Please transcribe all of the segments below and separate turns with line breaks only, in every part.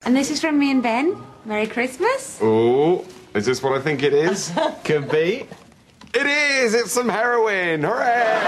And this is from me and Ben. Merry Christmas.
Oh, is this what I think it is?
Could be.
It is! It's some heroin! Hooray!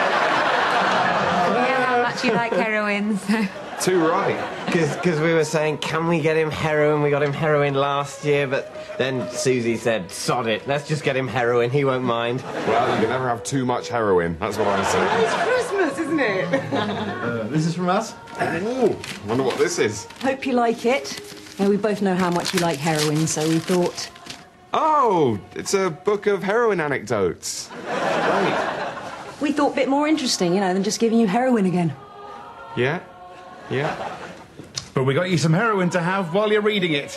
Yeah, how much you like heroin, so...
Too right.
Because we were saying, can we get him heroin? We got him heroin last year, but then Susie said, sod it, let's just get him heroin, he won't mind.
Well, you can never have too much heroin. That's what I say.
It's Christmas, isn't it?
This is from us.
Ooh, wonder what this is.
Hope you like it. Yeah, we both know how much you like heroin, so we thought...
Oh, it's a book of heroin anecdotes. Great.
We thought a bit more interesting, than just giving you heroin again.
Yeah? Yeah?
But we got you some heroin to have while you're reading it.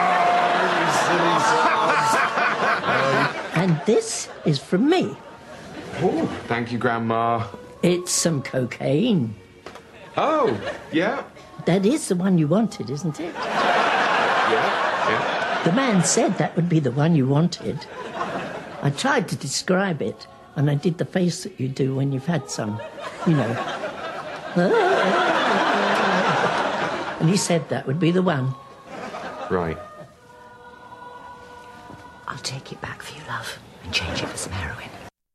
And this is from me.
Oh, thank you, Grandma.
It's some cocaine.
Oh, yeah?
That is the one you wanted, isn't it?
Yeah?
The man said that would be the one you wanted. I tried to describe it, and I did the face that you do when you've had some, And he said that would be the one.
Right.
I'll take it back for you, love, and change it for some heroin.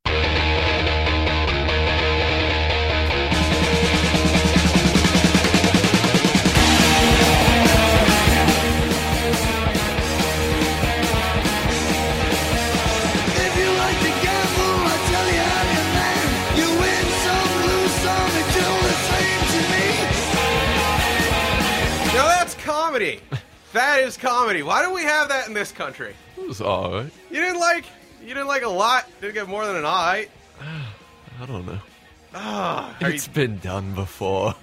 Comedy. That is comedy. Why don't we have that in this country?
It was alright.
You didn't like a lot. Didn't get more than an alright.
I don't know.
It's
been done before.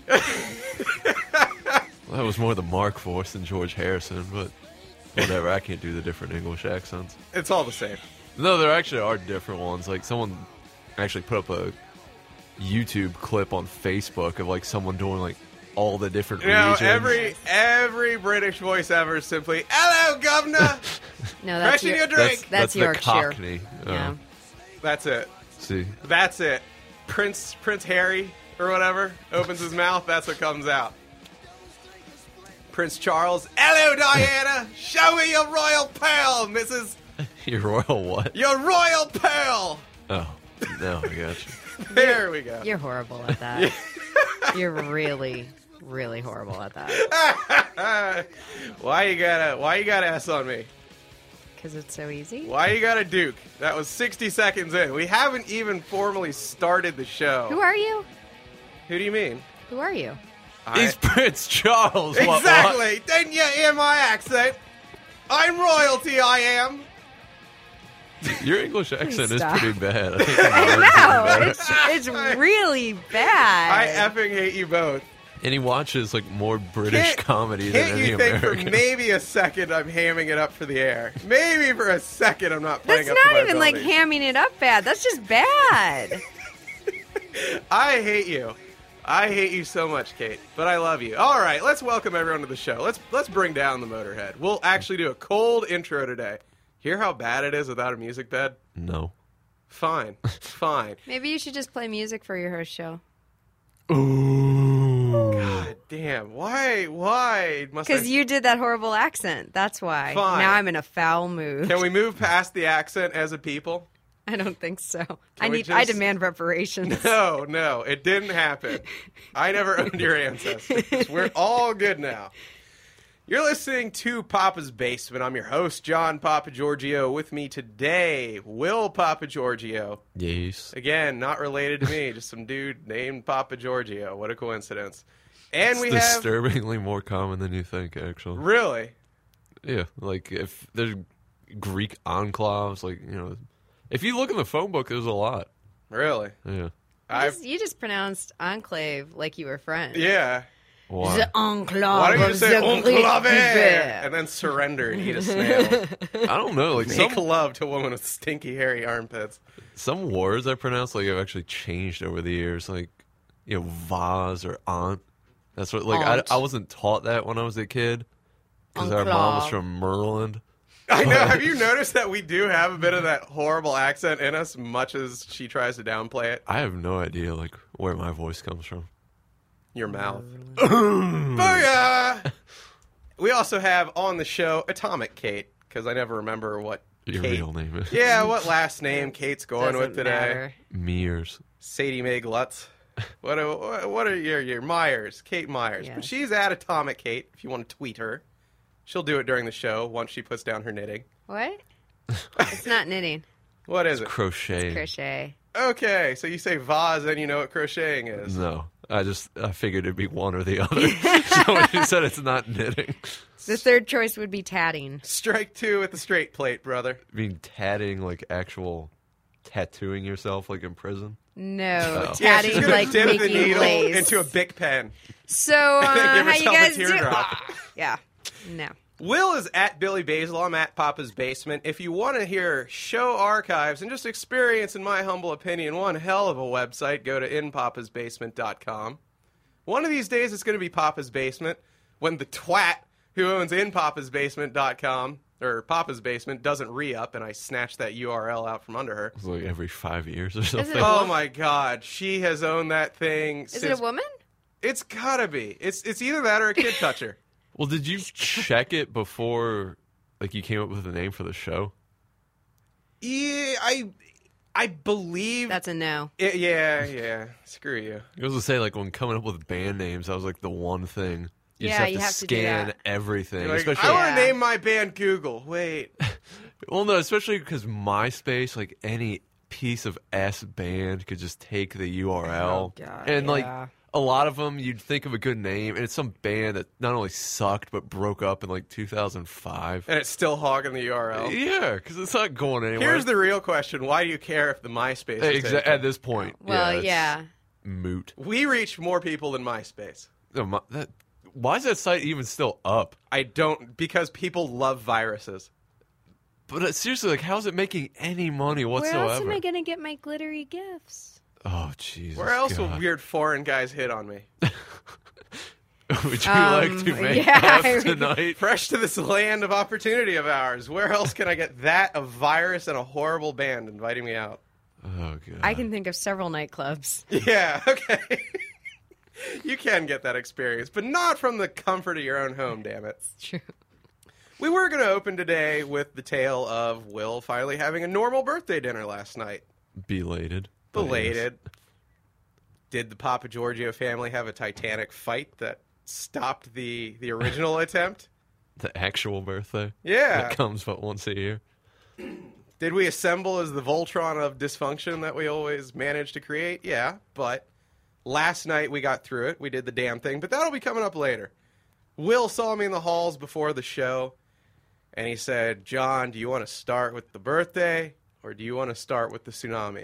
That was more the Mark Force than George Harrison, but whatever. I can't do the different English accents.
It's all the same.
No, there actually are different ones. Like, someone actually put up a YouTube clip on Facebook of, like, someone doing, like, all the different regions.
Every British voice ever is simply, "Hello, governor."
No, that's
your drink.
That's Yorkshire.
The Cockney.
Yeah.
That's it.
See,
that's it. Prince Harry or whatever opens his mouth. That's what comes out. Prince Charles. "Hello, Diana. Show me your royal pearl, Mrs."
Your royal what?
Your royal pearl.
Oh, no, I got you.
There we go.
You're horrible at that. You're really, really horrible at that.
Why you gotta S on me?
Because it's so easy.
Why you gotta Duke? That was 60 seconds in. We haven't even formally started the show.
Who are you?
Who do you mean?
Who are you?
He's Prince Charles.
Exactly.
What?
Didn't you hear my accent? I'm royalty, I am.
Your English accent is
stop.
pretty bad.
I know. It's really bad.
I effing hate you both.
And he watches like more British comedy than any
You think
American.
for maybe a second I'm hamming it up for the air. Maybe for a second I'm not playing
That's
up to
not
my
even like
abilities.
hamming it up bad. That's just bad.
I hate you. I hate you so much, Kate. But I love you. All right, let's welcome everyone to the show. Let's bring down the Motorhead. We'll actually do a cold intro today. Hear how bad it is without a music bed?
No.
Fine. Fine.
Maybe you should just play music for your host show.
Ooh.
God damn. Why must I...
Because you did that horrible accent. That's why.
Fine.
Now I'm in a foul mood.
Can we move past the accent as a people?
I don't think so.
we
I
just-
demand reparations.
No, it didn't happen. I never owned your ancestors. We're all good now. You're listening to Papa's Basement. I'm your host, John Papa Giorgio. With me today, Will Papa Giorgio.
Yes.
Again, not related to me, just some dude named Papa Giorgio. What a coincidence. And
It's
we have...
disturbingly more common than you think, actually.
Really?
Yeah, like if there's Greek enclaves, like, if you look in the phone book, there's a lot.
Really?
Yeah.
You just pronounced enclave like you were French.
Yeah.
Why?
The enclave.
Why don't you just say
of the
enclave
Greek
and then surrender and eat a snail?
I don't know. Like
Make love to a woman with stinky, hairy armpits.
some words I pronounce like have actually changed over the years. Like, vase or aunt. That's what. Like,
Aunt.
I wasn't taught that when I was a kid because our mom was from Maryland.
I know. Have you noticed that we do have a bit of that horrible accent in us, much as she tries to downplay it?
I have no idea like where my voice comes from.
Your mouth. Booyah! We also have on the show Atomic Kate, because I never remember what
Your
Kate.
real name is.
Yeah, what last name Kate's going
Doesn't
with today?
matter.
Mears.
Sadie Mae Glutz. What are your Myers? Kate Myers.
Yes.
But she's at Atomic Kate, if you want to tweet her. She'll do it during the show once she puts down her knitting.
What? It's not knitting.
What is it?
Crochet.
Crochet.
Okay, so you say vase and you know what crocheting is.
No. I figured it'd be one or the other. So when you said it's not knitting.
The third choice would be tatting.
Strike two with the straight plate, brother.
I mean, tatting, like actual tattooing yourself, like in prison?
No,
Oh.
Yeah, she's
tatting
gonna
like
dip the
making
needle
lace.
into a Bic pen.
So
Give
how you
herself a
guys do?
teardrop.
Yeah, no.
Will is at Billy Basil. I'm at Papa's Basement. If you want to hear show archives and just experience, in my humble opinion, one hell of a website, go to inpapasbasement.com. One of these days it's going to be Papa's Basement when the twat who owns inpapasbasement.com or Papa's Basement doesn't re-up and I snatch that URL out from under her.
It's like every 5 years or something.
Oh my God. She has owned that thing
Is it a woman?
It's gotta be. It's either that or a kid toucher.
Well, did you check it before, like, you came up with the name for the show?
Yeah, I believe
That's a no.
yeah. Screw you.
I was going to say, like, when coming up with band names, that was, like, the one thing. You
Yeah,
just
you
have
have
to
to do
scan
that.
everything.
Like,
especially,
I want
Yeah.
to name my band Google. Wait.
well, no, especially because MySpace, like, any piece of S band could just take the URL.
Oh, God,
and, like,
yeah.
a lot of them, you'd think of a good name, and it's some band that not only sucked, but broke up in, like, 2005.
And it's still hogging the URL.
Yeah, because it's not going anywhere.
Here's the real question. Why do you care if the MySpace is taken?
At this point.
Well,
it's
yeah.
Moot.
We reach more people than MySpace.
No, why is that site even still up?
I don't, because people love viruses.
But seriously, like, how's it making any money
Where
whatsoever?
else am I gonna get my glittery gifts?
Oh, Jesus.
Where else will
God.
weird foreign guys hit on me?
Would you like to make
yeah,
F tonight?
Fresh to this land of opportunity of ours. Where else can I get that, a virus, and a horrible band inviting me out?
Oh, God.
I can think of several nightclubs.
Yeah, okay. You can get that experience, but not from the comfort of your own home, damn it.
It's true.
We were going to open today with the tale of Will finally having a normal birthday dinner last night.
Belated.
Belated. Did the Papa Giorgio family have a titanic fight that stopped the original attempt?
The actual birthday?
Yeah.
That comes but once a year.
Did we assemble as the Voltron of dysfunction that we always manage to create? Yeah, but last night we got through it. We did the damn thing, but that'll be coming up later. Will saw me in the halls before the show, and he said, John, do you want to start with the birthday, or do you want to start with the tsunami?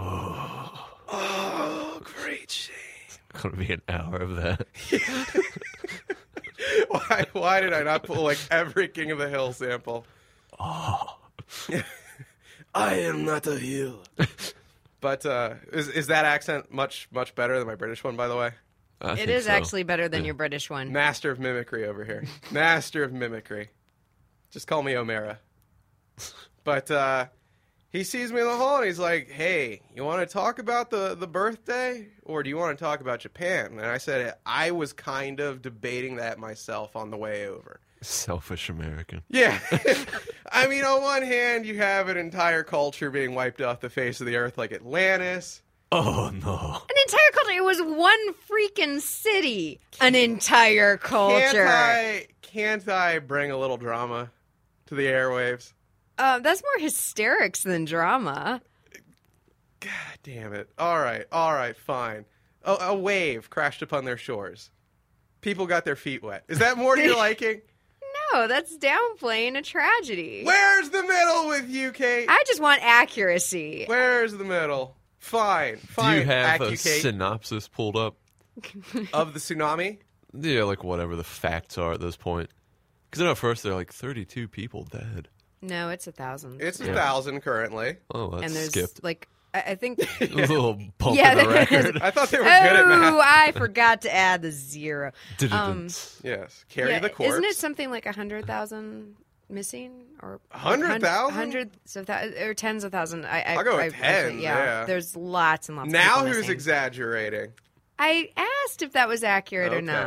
Oh, great shame.
It's going to be an hour of that.
Why did I not pull, like, every King of the Hill sample?
Oh.
I am not a heel. But is that accent much better than my British one, by the way?
I
It
think
is
so.
actually better than your British one.
Master of mimicry over here. Master of mimicry. Just call me O'Mara. But he sees me in the hall and he's like, hey, you want to talk about the birthday or do you want to talk about Japan? And I said, I was kind of debating that myself on the way over.
Selfish American.
Yeah. I mean, on one hand, you have an entire culture being wiped off the face of the earth like Atlantis.
Oh, no.
An entire culture. It was one freaking city. An entire culture.
Can't I bring a little drama to the airwaves?
That's more hysterics than drama.
God damn it. All right, fine. A wave crashed upon their shores. People got their feet wet. Is that more to your liking?
No, that's downplaying a tragedy.
Where's the middle with you, Kate?
I just want accuracy.
Where's the middle? Fine.
Do you have a
Kate,
synopsis pulled up?
of the tsunami?
Yeah, like whatever the facts are at this point. Because I know at first they're like 32 people dead.
No, it's 1,000.
It's 1,000 currently.
Oh, that's
and there's
skipped.
like I think.
A little bump
Yeah,
in the
there is.
record.
I thought they were good at math.
Oh, I forgot to add the zero.
Yes, carry
Yeah,
the corpse.
isn't it something like 100,000 missing or
100,000?
Hundreds of or tens of thousands?
I'll go with tens, yeah.
There's lots and lots. of
Now
people
who's
missing.
exaggerating?
I asked if that was accurate or
Okay.
not.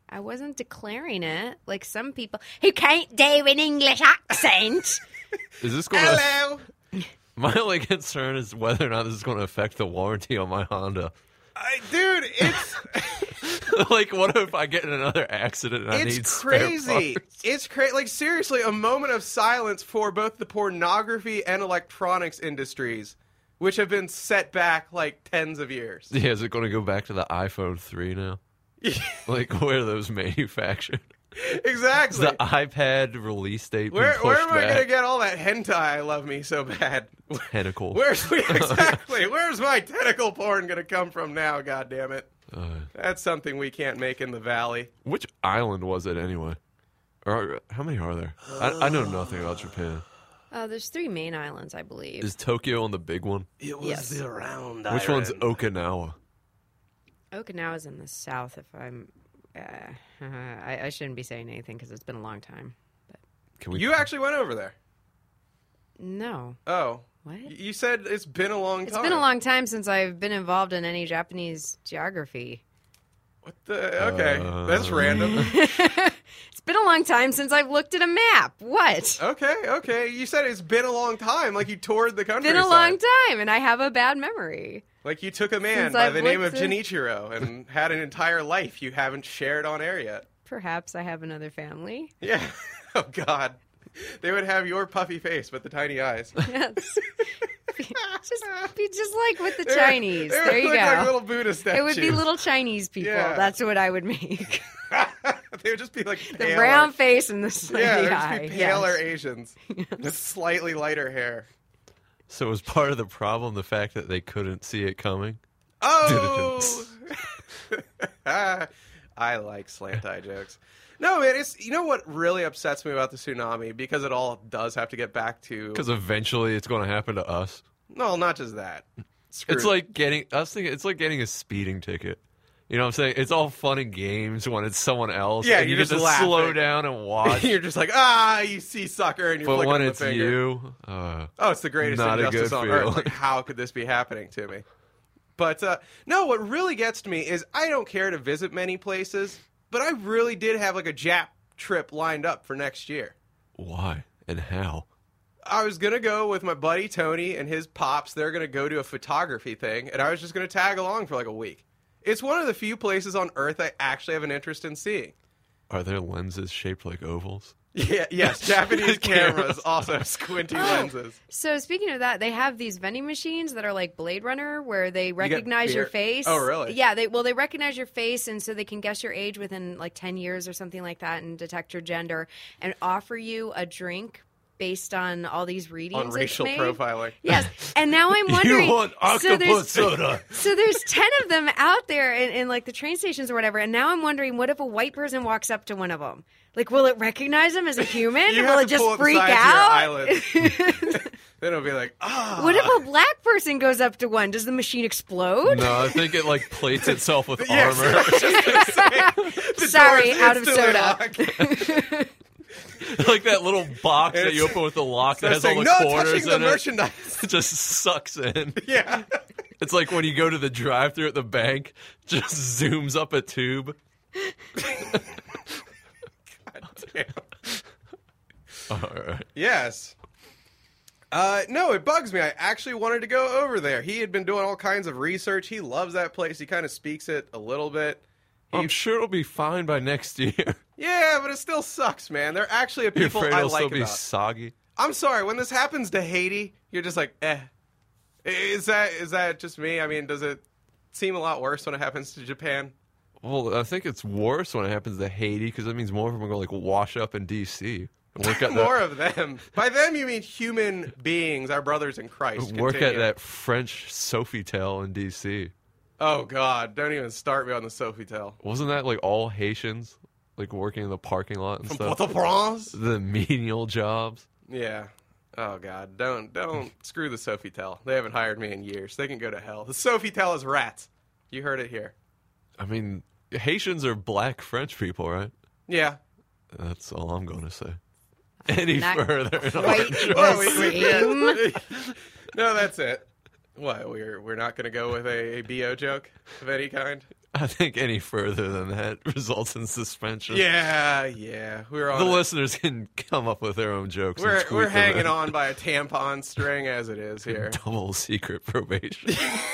I wasn't declaring it like some people who can't do an English accent.
Is this going
Hello.
My only concern is whether or not this is going to affect the warranty on my Honda.
Dude, it's
Like, what if I get in another accident and I need
it's
spare
crazy.
parts?
It's crazy. Like, seriously, a moment of silence for both the pornography and electronics industries, which have been set back like tens of years.
Yeah, is it going to go back to the iPhone 3 now? Like, where are those manufactured?
Exactly.
Is the iPad release date been
Where
pushed
am I
back?
going to get all that hentai I love me so bad?
Tentacle.
Where's my tentacle porn going to come from now, God damn it. That's something we can't make in the valley.
Which island was it anyway? Or how many are there? I know nothing about Japan.
There's 3 main islands, I believe.
Is Tokyo on the big one?
It was
Yes.
the round
Which one's Okinawa?
Okinawa's in the south. If I'm, I shouldn't be saying anything because it's been a long time. But
Can we?
You actually went over there.
no,
Oh.
What?
You said it's been a long time.
it's been a long time since I've been involved in any Japanese geography.
What the? Okay. That's random.
It's been a long time since I've looked at a map. What?
Okay. You said it's been a long time, like you toured the country.
Been a long time, and I have a bad memory.
Like you took a man
Since
by
I've
the name of
looked at-
Genichiro and had an entire life you haven't shared on air yet.
Perhaps I have another family.
Yeah. Oh, God. They would have your puffy face, but the tiny eyes.
Yes. be just like with the
They would-
Chinese.
they would
There you
look
go.
like little Buddha statues.
It would be little Chinese people.
Yeah.
That's what I would make.
They would just be like
The
paler.
round face and the slitty
Yeah, they'd
eye.
just be paler
Yes.
Asians with slightly lighter hair.
So was part of the problem the fact that they couldn't see it coming?
Oh! I like slant eye jokes. No, man, it's you know what really upsets me about the tsunami because it all does have to get back to
Because eventually it's going to happen to us.
no, not just that.
It's like getting. I was thinking it's like getting a speeding ticket. You know what I'm saying? It's all fun and games when it's someone else.
Yeah,
and you
you're
get to
just
slow
laughing.
down and watch.
you're just like you see sucker and you're
But
flicking
when
the
it's
finger.
you,
Oh, it's the greatest
Not a
injustice
good
on earth.
feeling.
Like, how could this be happening to me? But no, what really gets to me is I don't care to visit many places, but I really did have like a Jap trip lined up for next year.
why and how?
I was going to go with my buddy Tony and his pops. They're going to go to a photography thing, and I was just going to tag along for like a week. It's one of the few places on Earth I actually have an interest in seeing.
Are there lenses shaped like ovals?
Yeah, yes, Japanese cameras also have squinty lenses.
So speaking of that, they have these vending machines that are like Blade Runner, where they recognize your
beer?
face.
Oh, really?
Yeah, they recognize your face, and so they can guess your age within like 10 years or something like that, and detect your gender, and offer you a drink based on all these readings
On
it's
racial
made.
profiling.
Yes, and now I'm wondering.
You want octopus
so
soda?
So there's 10 of them out there in like the train stations or whatever, and now I'm wondering, what if a white person walks up to one of them? Like, will it recognize him as a human?
You
Will
have
it
to
just
pull up the
freak
sides of your
out?
eyelids. Then it'll be like,
What if a black person goes up to one? Does the machine explode?
No, I think it like plates itself with
Yes,
armor.
I was just gonna say, the
Sorry,
door's
out of
instantly
soda.
locked.
Like that little box that you open with the lock that has all
saying,
the
no
quarters
touching the
in it.
merchandise.
It just sucks in.
Yeah.
It's like when you go to the drive-thru at the bank, just zooms up a tube.
Damn.
All right.
Yes. No, it bugs me. I actually wanted to go over there. He had been doing all kinds of research. He loves that place. He kind of speaks it a little bit.
I'm sure it'll be fine by next year.
Yeah, but it still sucks, man. They're actually a
You're
people
afraid
I
it'll
like
still be
about.
soggy?
I'm sorry, when this happens to Haiti, you're just like, eh. Is that just me? I mean, does it seem a lot worse when it happens to Japan?
Well, I think it's worse when it happens to Haiti because that means more of them are going to like wash up in D.C. and work at
More of them. By them, you mean human beings, our brothers in Christ.
work at
Continue.
that French Sofitel in D.C.
Oh, God. Don't even start me on the Sofitel.
Wasn't that like all Haitians, like working in the parking lot and
From
stuff?
Port-au-Prince?
The menial jobs.
Yeah. Oh, God. Don't screw the Sofitel. They haven't hired me in years. They can go to hell. The Sofitel is rats. You heard it here.
I mean, Haitians are black French people, right?
Yeah.
That's all I'm going to say. Any
Not
further?
Quite
Oh,
the same.
No, that's it. What, we're not going to go with a BO joke of any kind?
I think any further than that results in suspension.
Yeah. We're on
The listeners can come up with their own jokes. and tweet
We're
them
hanging
in.
on by a tampon string as it is here.
Double secret probation.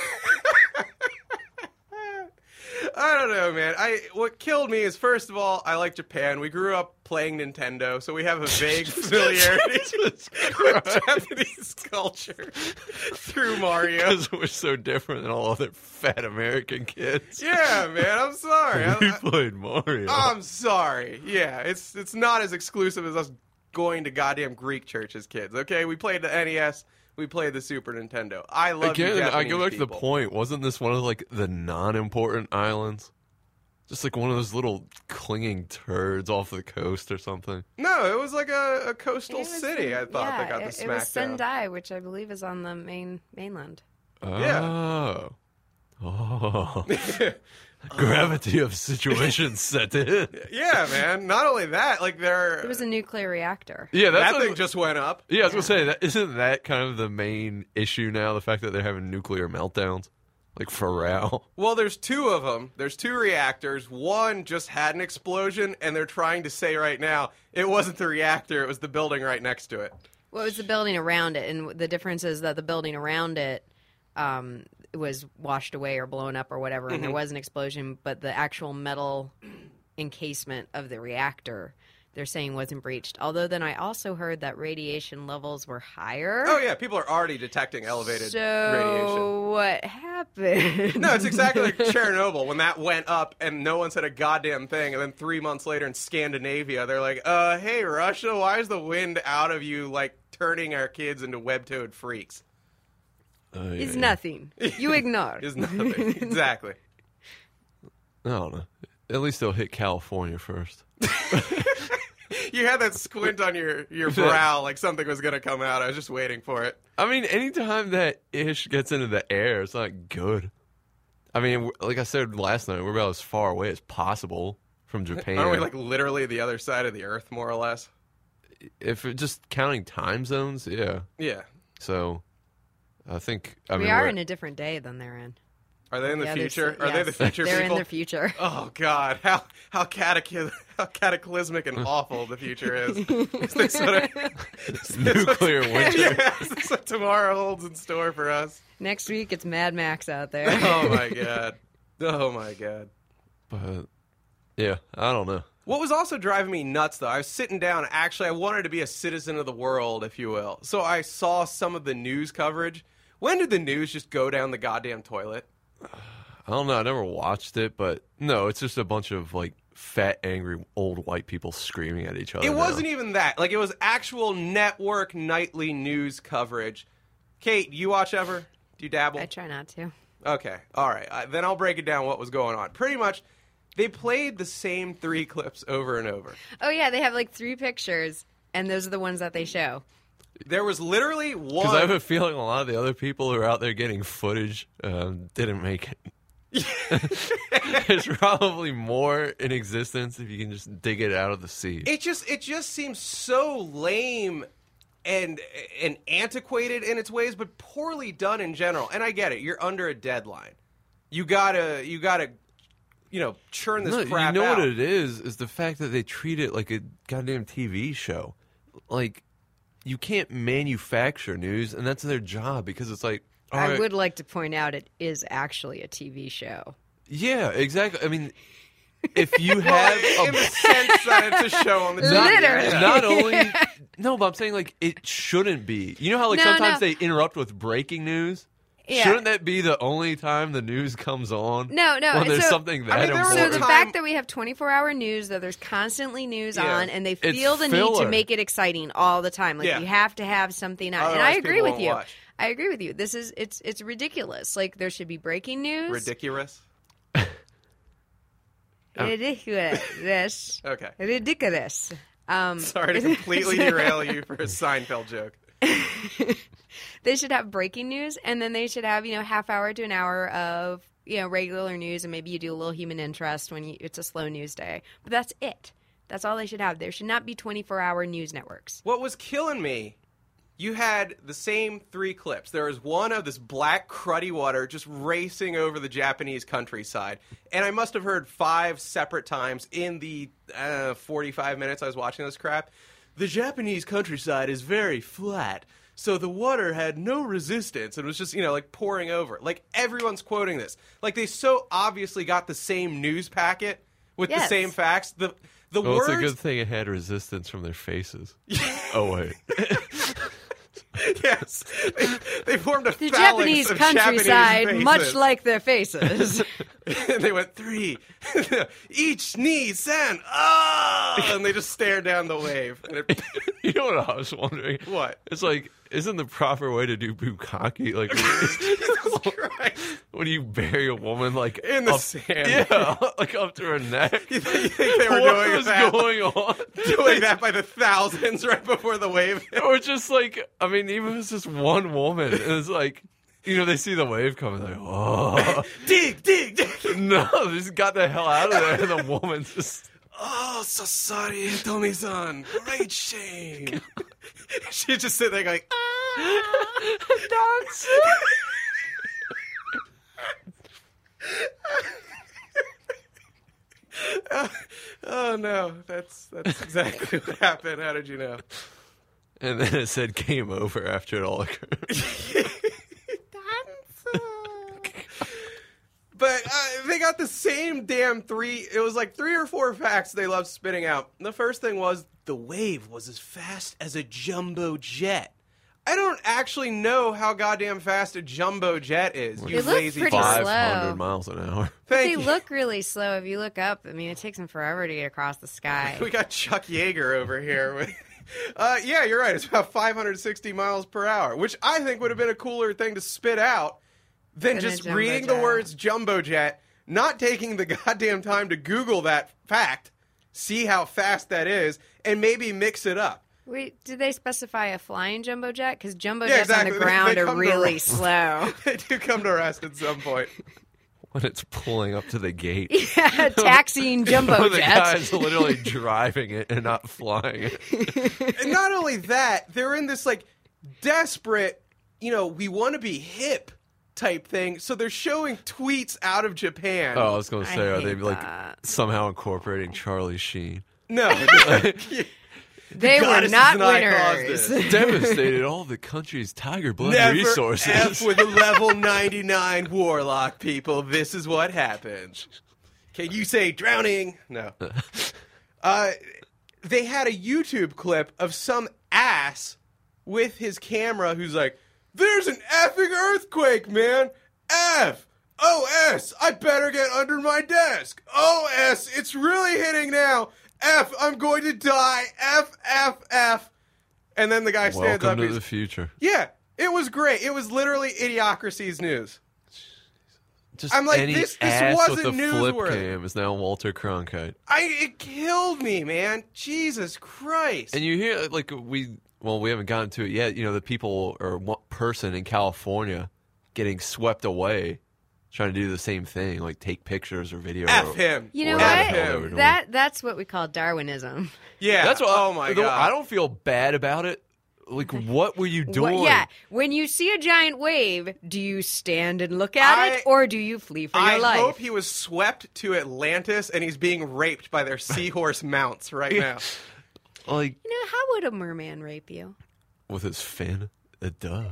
I don't know, man. What killed me is, first of all, I like Japan. We grew up playing Nintendo, so we have a vague familiarity with Japanese culture through Mario.
Because we're so different than all other fat American kids.
Yeah, man. I'm sorry.
We played Mario.
I'm sorry. Yeah, it's not as exclusive as us going to goddamn Greek church as kids. Okay, we played the NES. We played the Super Nintendo. I love you,
Again, I
Japanese
go back to the
people.
point. Wasn't this one of like the non-important islands? Just like one of those little clinging turds off the coast or something.
No, it was like a coastal
It was
city. I thought that got the
it was
smackdown.
Sendai, which I believe is on the mainland.
Oh. Oh. Gravity of situation set in.
Yeah, man. Not only that, like
There was a nuclear reactor.
Yeah, that's
that
what-
thing just went up.
Yeah, I was gonna say that isn't that kind of the main issue now? The fact that they're having nuclear meltdowns, like for real.
Well, there's two of them. There's two reactors. One just had an explosion, and they're trying to say right now it wasn't the reactor; it was the building right next to it.
Well, it was the building around it, and the difference is that the building around it was washed away or blown up or whatever, and there was an explosion, but the actual metal encasement of the reactor, they're saying, wasn't breached. Although then I also heard that radiation levels were higher.
Oh yeah, people are already detecting elevated
So
radiation.
what happened?
No, it's exactly like Chernobyl when that went up and no one said a goddamn thing, and then 3 months later in Scandinavia, they're like, hey Russia, why is the wind out of you like turning our kids into web-toed freaks?
It's nothing. You ignore.
It's nothing. Exactly.
I don't know. At least they'll hit California first.
You had that squint on your brow like something was going to come out. I was just waiting for it.
I mean, anytime that ish gets into the air, it's not good. I mean, like I said last night, we're about as far away as possible from Japan.
Aren't we like literally the other side of the earth, more or less?
If it, just counting time zones, yeah.
Yeah.
So, I think
We
mean,
are
we're-
in a different day than they're in.
Are they in the
other
future?
s-
Are they
yes,
the future
they're
people?
in the future.
Oh God, how cataclysmic and awful the future is. Is this what
nuclear winter.
yeah, is this what tomorrow holds in store for us?
Next week, it's Mad Max out there.
Oh my God. Oh my God.
But yeah, I don't know.
What was also driving me nuts, though, I was sitting down. Actually, I wanted to be a citizen of the world, if you will. So I saw some of the news coverage. When did the news just go down the goddamn toilet?
I don't know. I never watched it, but no, it's just a bunch of like fat, angry old white people screaming at each other.
It
now.
wasn't even that. Like, it was actual network nightly news coverage. Kate, you watch ever? Do you dabble?
I try not to.
Okay. All right. Then I'll break it down what was going on. Pretty much, they played the same 3 clips over and over.
Oh, yeah, they have like 3 pictures, and those are the ones that they show.
There was literally one.
Because I have a feeling a lot of the other people who are out there getting footage didn't make it. There's probably more in existence if you can just dig it out of the sea.
It just seems so lame and antiquated in its ways, but poorly done in general. And I get it. You're under a deadline. You gotta churn this
No,
crap
you know
out.
what it is the fact that they treat it like a goddamn TV show. Like, you can't manufacture news, and that's their job, because it's like, all
I
right,
would like to point out it is actually a TV show.
yeah, exactly. I mean, if you have
in the sense that it's a show on the TV.
Literally.
Yeah.
not only no, but I'm saying like it shouldn't be. You know how like
No,
sometimes
no.
they interrupt with breaking news.
Yeah.
Shouldn't that be the only time the news comes on?
No.
When there's
so,
something that
there were
So
important.
the
time-
fact that we have 24-hour news, that there's constantly news
Yeah.
on, and they
It's
feel the need
filler.
to make it exciting all the time. Like,
Yeah.
you have to have something on. And
Otherwise
I agree
people
with
won't
you.
watch.
I agree with you. This is it's ridiculous. Like, there should be breaking news.
Ridiculous.
Ridiculous.
Okay.
Ridiculous.
Sorry to completely derail you for a Seinfeld joke.
They should have breaking news, and then they should have, half hour to an hour of, regular news, and maybe you do a little human interest when it's a slow news day. But that's it. That's all they should have. There should not be 24-hour news networks.
What was killing me you had the same 3 clips. There was one of this black, cruddy water just racing over the Japanese countryside. And I must have heard 5 separate times in the 45 minutes I was watching this crap. The Japanese countryside is very flat, so the water had no resistance and was just, like pouring over. Like, everyone's quoting this. Like, they so obviously got the same news packet with the same facts. The
Well,
words...
it's a good thing it had resistance from their faces. Oh, wait.
Yes. They formed a
The
phalanx
Japanese
of
countryside,
Japanese
much
faces.
like their faces.
And they went 3. Each knee, san. Ah! And they just stared down the wave. And it...
You know what I was wondering?
What?
It's like, isn't the proper way to do bukkake like
Jesus Christ.
when you bury a woman like
In the
up,
sand.
Yeah, like up to her neck?
You think they were
What
doing
was
that?
going on?
Doing that by the thousands right before the wave hit?
Or just like, I mean, even if it's just one woman, and it's like, they see the wave coming, like, oh.
Dig, dig, dig.
No, they just got the hell out of there, and the woman's just...
Oh, so sorry, Tomi-san. Great shame. She'd just sit there going,
Dance.
oh no, that's exactly what happened. How did you know?
And then it said game over after it all occurred.
But they got the same damn 3. It was like 3 or 4 facts they loved spitting out. The first thing was the wave was as fast as a jumbo jet. I don't actually know how goddamn fast a jumbo jet is. You
It looked
lazy
pretty
fuck.
slow.
500 miles an hour.
Thank
They
you.
look really slow. If you look up, I mean, it takes them forever to get across the sky.
We got Chuck Yeager over here. Yeah, you're right. It's about 560 miles per hour, which I think would have been a cooler thing to spit out than
Than a
just
jumbo
reading the
jet.
words jumbo jet, not taking the goddamn time to Google that fact, see how fast that is, and maybe mix it up.
Wait, did they specify a flying jumbo jet? Because jumbo
Yeah,
jets on
exactly.
the
They
ground are
come to
really
rest.
slow.
They do come to rest at some point.
When it's pulling up to the gate.
Yeah, taxiing jumbo
The
jets.
guy's literally driving it and not flying it.
And not only that, they're in this, like, desperate, we want to be hip type thing. So they're showing tweets out of Japan.
Oh, I was going to
I
say, are they
hate
like
that.
somehow incorporating Charlie Sheen?
No.
They were
goddesses
not
and I caused
winners.
it.
Devastated all the country's tiger blood
Never
resources.
F with a level 99 warlock, people. This is what happens. Can you say drowning? No. They had a YouTube clip of some ass with his camera who's like, there's an effing earthquake, man. F. O-S. I better get under my desk. O-S. It's really hitting now. F. I'm going to die. F, F, F. And then the guy stands
Welcome
up.
to the future.
Yeah, it was great. It was literally Idiocracy's news.
Just
I'm like,
any
this
ass
wasn't
with a flip
newsworthy.
cam is now Walter Cronkite.
It killed me, man. Jesus Christ.
And you hear, like, we haven't gotten to it yet, the people or one person in California getting swept away trying to do the same thing, like take pictures or video.
F him.
You know
Or
F
what?
him.
That's what we call Darwinism.
Yeah.
That's what.
Oh my god.
I don't feel bad about it. Like, what were you doing?
Yeah, when you see a giant wave, do you stand and look at it, or do you flee for
I
your life?
hope he was swept to Atlantis and he's being raped by their seahorse mounts right now.
Like,
How would a merman rape you?
with his fin. Duh.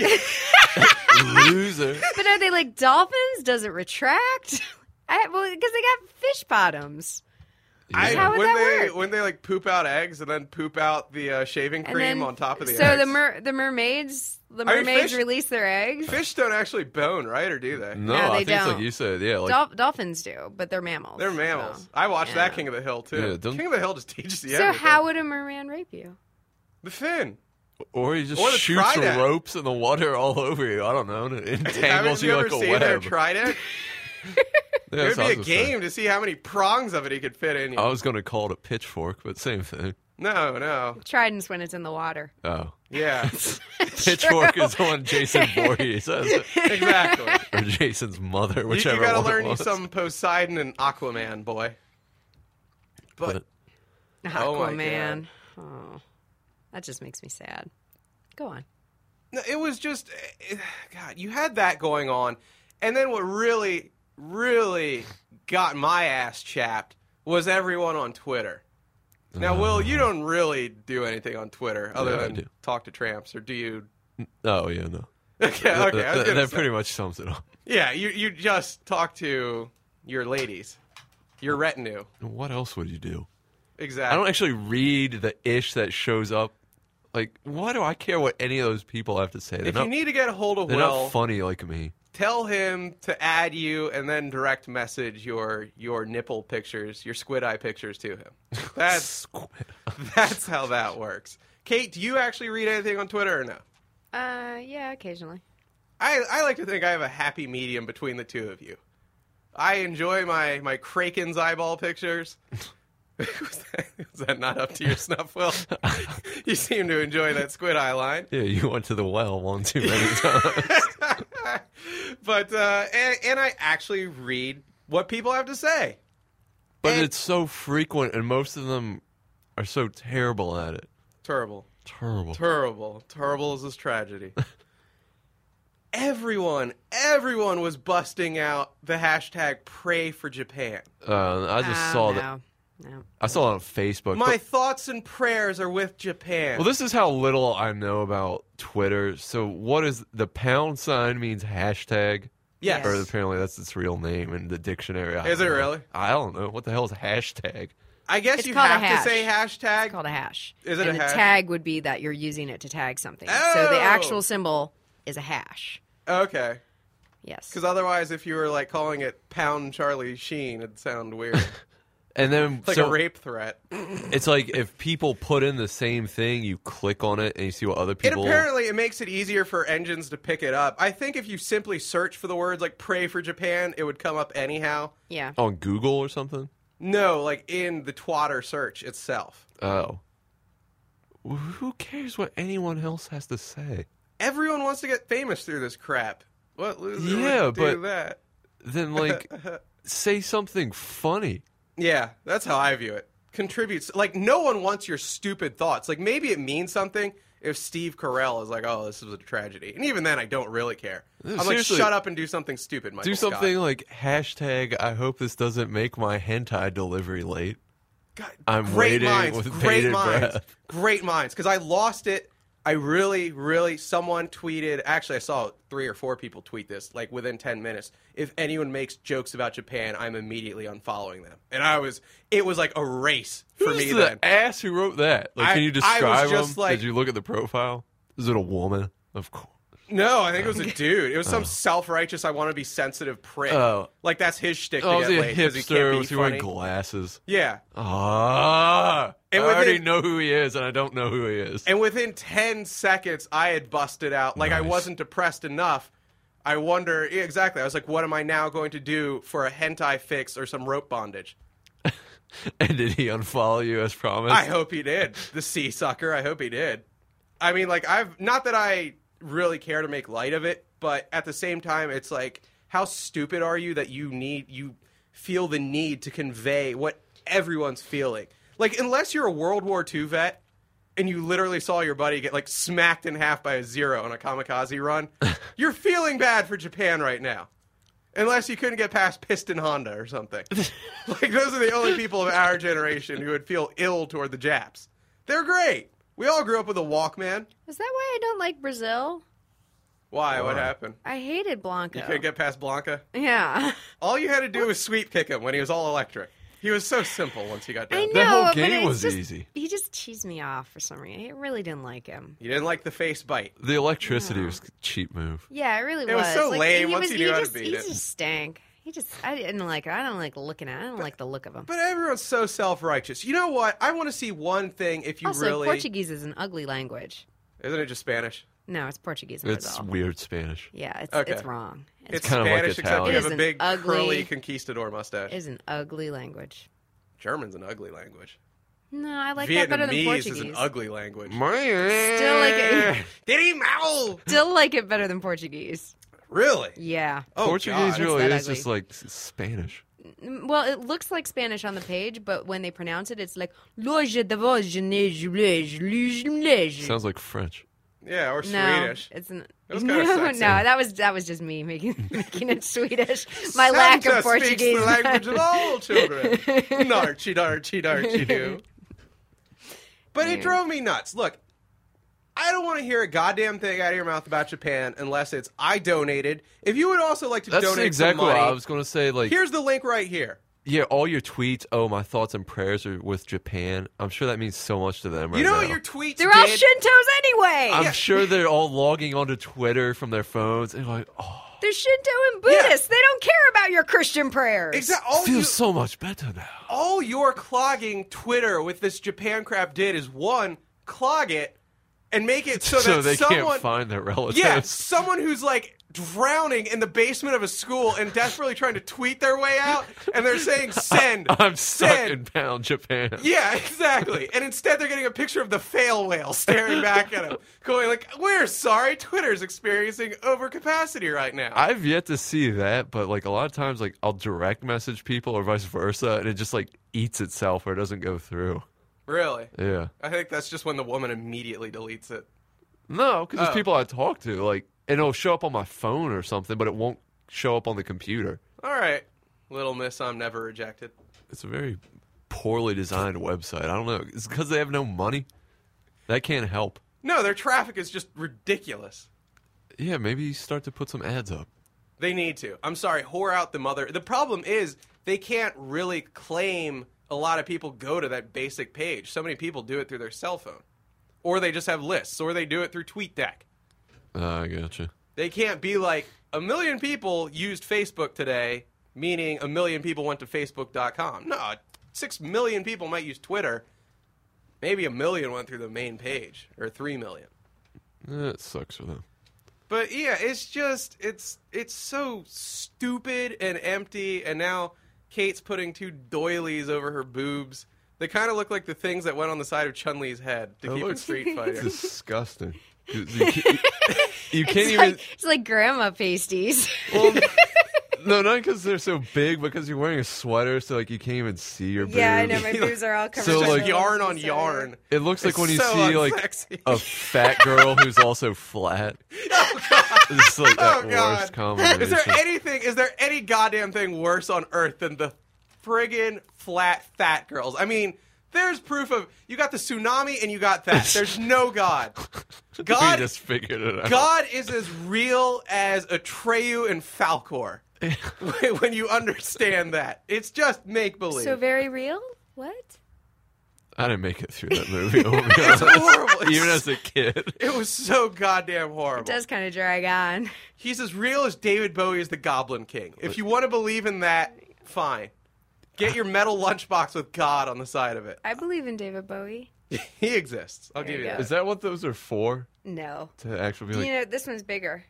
Loser.
But are they like dolphins? Does it retract? Because they got fish bottoms. How would that work?
When they like poop out eggs and then poop out the shaving
And
cream
then-
on top of the
so
eggs.
the mermaids
mean,
mermaids
fish-
release their eggs.
Fish don't actually bone, right? Or do they?
No,
No,
I
they
think it's like
don't.
you said. Yeah, like
Dolphins do, but they're mammals.
They're mammals.
So,
I watched
yeah.
that King of the Hill too.
Yeah, don't-
King of the Hill just teaches you
So
everything.
how would a merman rape you?
The fin.
or he just
Or the
shoots
trident.
ropes in the water all over you. I don't know. And it entangles
Haven't you
you
ever
like a
seen their
web.
trident?
Yeah,
There'd
that's
be
what I
a
was gonna say.
game to see how many prongs of it he could fit in you.
I was going to call it a pitchfork, but same thing.
No.
Trident's when it's in the water.
Oh.
Yeah,
Pitchfork is the one Jason Voorhees says.
exactly.
Or Jason's mother,
You
whichever
gotta
one it
learn you
was.
some Poseidon and Aquaman, boy. But
But
Oh my
Aquaman. Oh, that just makes me sad. Go on.
No, it was just, God, you had that going on. And then what really, really got my ass chapped was everyone on Twitter. Now, Will, you don't really do anything on Twitter other
Yeah, I
than
do.
talk to tramps, or do you?
Oh, yeah, no.
Okay, I was gonna
That
say.
pretty much sums it up.
Yeah, you just talk to your ladies, your retinue.
What else would you do?
Exactly.
I don't actually read the ish that shows up. Like, why do I care what any of those people have to say?
If you need to get a hold of
they're
Will,
not funny like me.
tell him to add you and then direct message your nipple pictures, your squid eye pictures to him. That's how that works. Kate, do you actually read anything on Twitter or no?
Yeah, occasionally.
I like to think I have a happy medium between the two of you. I enjoy my Kraken's eyeball pictures. Was that not up to your snuff, Will? You seem to enjoy that squid eye line.
Yeah, you went to the well one too many times.
But and I actually read what people have to say.
But
And-
it's so frequent, and most of them are so terrible at it.
Terrible.
Terrible.
Terrible is this tragedy. Everyone was busting out the hashtag pray for Japan.
I just saw that.
No.
I saw it on Facebook.
My
but-
thoughts and prayers are with Japan.
well, this is how little I know about Twitter. So, what is the pound sign means hashtag?
yes.
Or apparently that's its real name in the dictionary. I
Is
don't
it
know.
really?
I don't know. What the hell is a hashtag?
I guess
It's
you
called a
have to say
hash.
hashtag.
It's called a hash.
Is it
and
a
the
hash?
tag would be that you're using it to tag something. So
Oh!
the actual symbol is a hash.
Okay.
Yes.
Because otherwise, if you were like calling it pound Charlie Sheen, it'd sound weird.
And then
Like
so
a rape threat.
it's like if people put in the same thing, you click on it and you see what other people.
It makes it easier for engines to pick it up. I think if you simply search for the words like pray for Japan, it would come up anyhow.
Yeah.
on Google or something.
No, like in the Twitter search itself.
Oh, who cares what anyone else has to say?
Everyone wants to get famous through this crap. What loser
Yeah,
would do
but-
that?
Then like say something funny.
Yeah, that's how I view it. Contributes. Like, no one wants your stupid thoughts. Like, maybe it means something if Steve Carell is like, oh, this is a tragedy. And even then, I don't really care. I'm like,
Seriously.
shut up and do something stupid, Michael
Do
Scott.
something like hashtag. I hope this doesn't make my hentai delivery late.
God,
I'm
great
waiting
minds,
with
great
bated
minds,
breath.
great minds. Because I lost it. I really, someone tweeted. Actually, I saw 3 or 4 people tweet this like within 10 minutes. If anyone makes jokes about Japan, I'm immediately unfollowing them. And it was like a race for
Who's
me
the
then.
ass who wrote that? Like,
I-
can you
I was
describe
just
him?
like-
Did you look at the profile? Is it a woman? Of course.
No, I think it was a dude. It was some self-righteous, I want to be sensitive prick.
Oh.
Like, that's his shtick to
Oh, was
get
he a
laid, 'cause he
hipster?
can't be
Was he wearing
funny.
glasses?
Yeah.
I
And
already
within-
know who he is, and I don't know who he is.
And within 10 seconds, I had busted out. Like, I
Nice.
wasn't depressed enough. I wonder, yeah, exactly. I was like, what am I now going to do for a hentai fix or some rope bondage?
And did he unfollow you as promised?
I hope he did. The sea sucker, I hope he did. I mean, like, not that I really care to make light of it, but at the same time, it's like, how stupid are you that you feel the need to convey what everyone's feeling? Like, unless you're a World War II vet and you literally saw your buddy get, like, smacked in half by a Zero on a kamikaze run, you're feeling bad for Japan right now. Unless you couldn't get past Piston Honda or something. Like, those are the only people of our generation who would feel ill toward the Japs. They're great. We all grew up with a Walkman.
Is that why I don't like Brazil?
Why? What happened?
I hated Blanco.
You couldn't get past Blanca?
Yeah.
All you had to do was sweep kick him when he was all electric. He was so simple once he got done.
I know,
The whole
but
game
it's
was
just-
easy.
He just cheesed me off for some reason. I really didn't like him.
You didn't like the face bite.
The electricity was a cheap move.
Yeah, it really
It was so
Like,
lame
he
once
was,
you knew how to
just,
beat
he
it.
just stank. I didn't like it. I don't like looking at it. I don't like the look of him.
But everyone's so self-righteous. You know what? I want to see one thing if you
Also,
really...
Portuguese is an ugly language.
Isn't it just Spanish?
No, it's Portuguese. Not
It's
Brazil.
weird Spanish.
Yeah, it's
Okay.
wrong.
It's
kind of like
Spanish, except
Italian.
you
It
have
is
a
an
big,
ugly-
curly conquistador mustache.
It's an ugly language.
German's an ugly language.
No, I like that better than
Vietnamese
Portuguese.
is an ugly language.
Still like it.
Did he mowl?
Still like it better than Portuguese.
Really?
Yeah.
Oh,
Portuguese
God.
really
that
is
ugly.
just like Spanish.
Well, it looks like Spanish on the page, but when they pronounce it, it's like loja de voz de neige, leige, leige, leige.
Sounds like French.
Yeah, or
No,
Swedish.
it's not.
It was kinda
No,
sexy.
that was just me making it Swedish. My lack
Santa
of Portuguese.
speaks the language of all children. Narchi, narchi, narchi, do. But it drove me nuts. Look, I don't want to hear a goddamn thing out of your mouth about Japan unless it's I donated. If you would also like to
That's
donate
exactly
some money,
what I was going to say. Like,
here's the link right here.
yeah, all your tweets. Oh, my thoughts and prayers are with Japan. I'm sure that means so much to them right
You know
now.
what your tweets
They're all
did?
Shintos anyway.
I'm sure they're all logging onto Twitter from their phones and like, oh,
They're Shinto and Buddhist. They don't care about your Christian prayers.
Exactly.
feels so much better now.
All your clogging Twitter with this Japan crap did is one, clog it and make it so that
they
someone
can't find their relatives.
Yeah, someone who's like drowning in the basement of a school and desperately trying to tweet their way out, and they're saying send.
I'm stuck
send.
in Pound Japan.
Yeah, exactly. And instead they're getting a picture of the fail whale staring back at him, going like, we're sorry, Twitter's experiencing overcapacity right now.
I've yet to see that, but like a lot of times, like I'll direct message people or vice versa, and it just like eats itself or it doesn't go through.
Really?
Yeah.
I think that's just when the woman immediately deletes it.
No, because
Oh.
there's people I talk to, like, and it'll show up on my phone or something, but it won't show up on the computer.
All right. Little miss, I'm never rejected.
It's a very poorly designed website. I don't know. It's because they have no money. That can't help.
No, their traffic is just ridiculous.
Yeah, maybe you start to put some ads up.
They need to. I'm sorry, whore out the mother. The problem is they can't really claim a lot of people go to that basic page. So many people do it through their cell phone. Or they just have lists, or they do it through TweetDeck.
I gotcha.
They can't be like, 1 million people used Facebook today, meaning 1 million people went to Facebook.com. No, 6 million people might use Twitter. Maybe 1 million went through the main page, or 3 million.
That sucks for them.
But yeah, it's just, it's so stupid and empty, and now Kate's putting 2 doilies over her boobs. They kind of look like the things that went on the side of Chun-Li's head to
That
keep it
looks
Street Fighter.
disgusting. You can't even...
It's like grandma pasties.
Well, no, not because they're so big, because you're wearing a sweater, so like you can't even see your boobs.
Yeah, I know. My boobs are all covered.
So,
in
like,
Just yarn on yarn.
It looks like
It's
when you
so
see like
unsexy.
a fat girl who's also flat. It's like that
Oh, God.
worst combination.
Is there any goddamn thing worse on earth than the friggin' flat fat girls? I mean, there's proof of, you got the tsunami and you got that. There's no God.
We
God,
just figured it out.
God is as real as Atreyu and Falcor. When you understand that. It's just make-believe.
So very real? What?
I didn't make it through that movie.
It's horrible.
Even as a kid.
It was so goddamn horrible.
It does kind of drag on.
He's as real as David Bowie is the Goblin King. If you want to believe in that, fine. Get your metal lunchbox with God on the side of it.
I believe in David Bowie.
He exists. I'll
There
give
you
you
go.
that.
Is that what those are for?
No.
To actually be like,
You know, this one's bigger.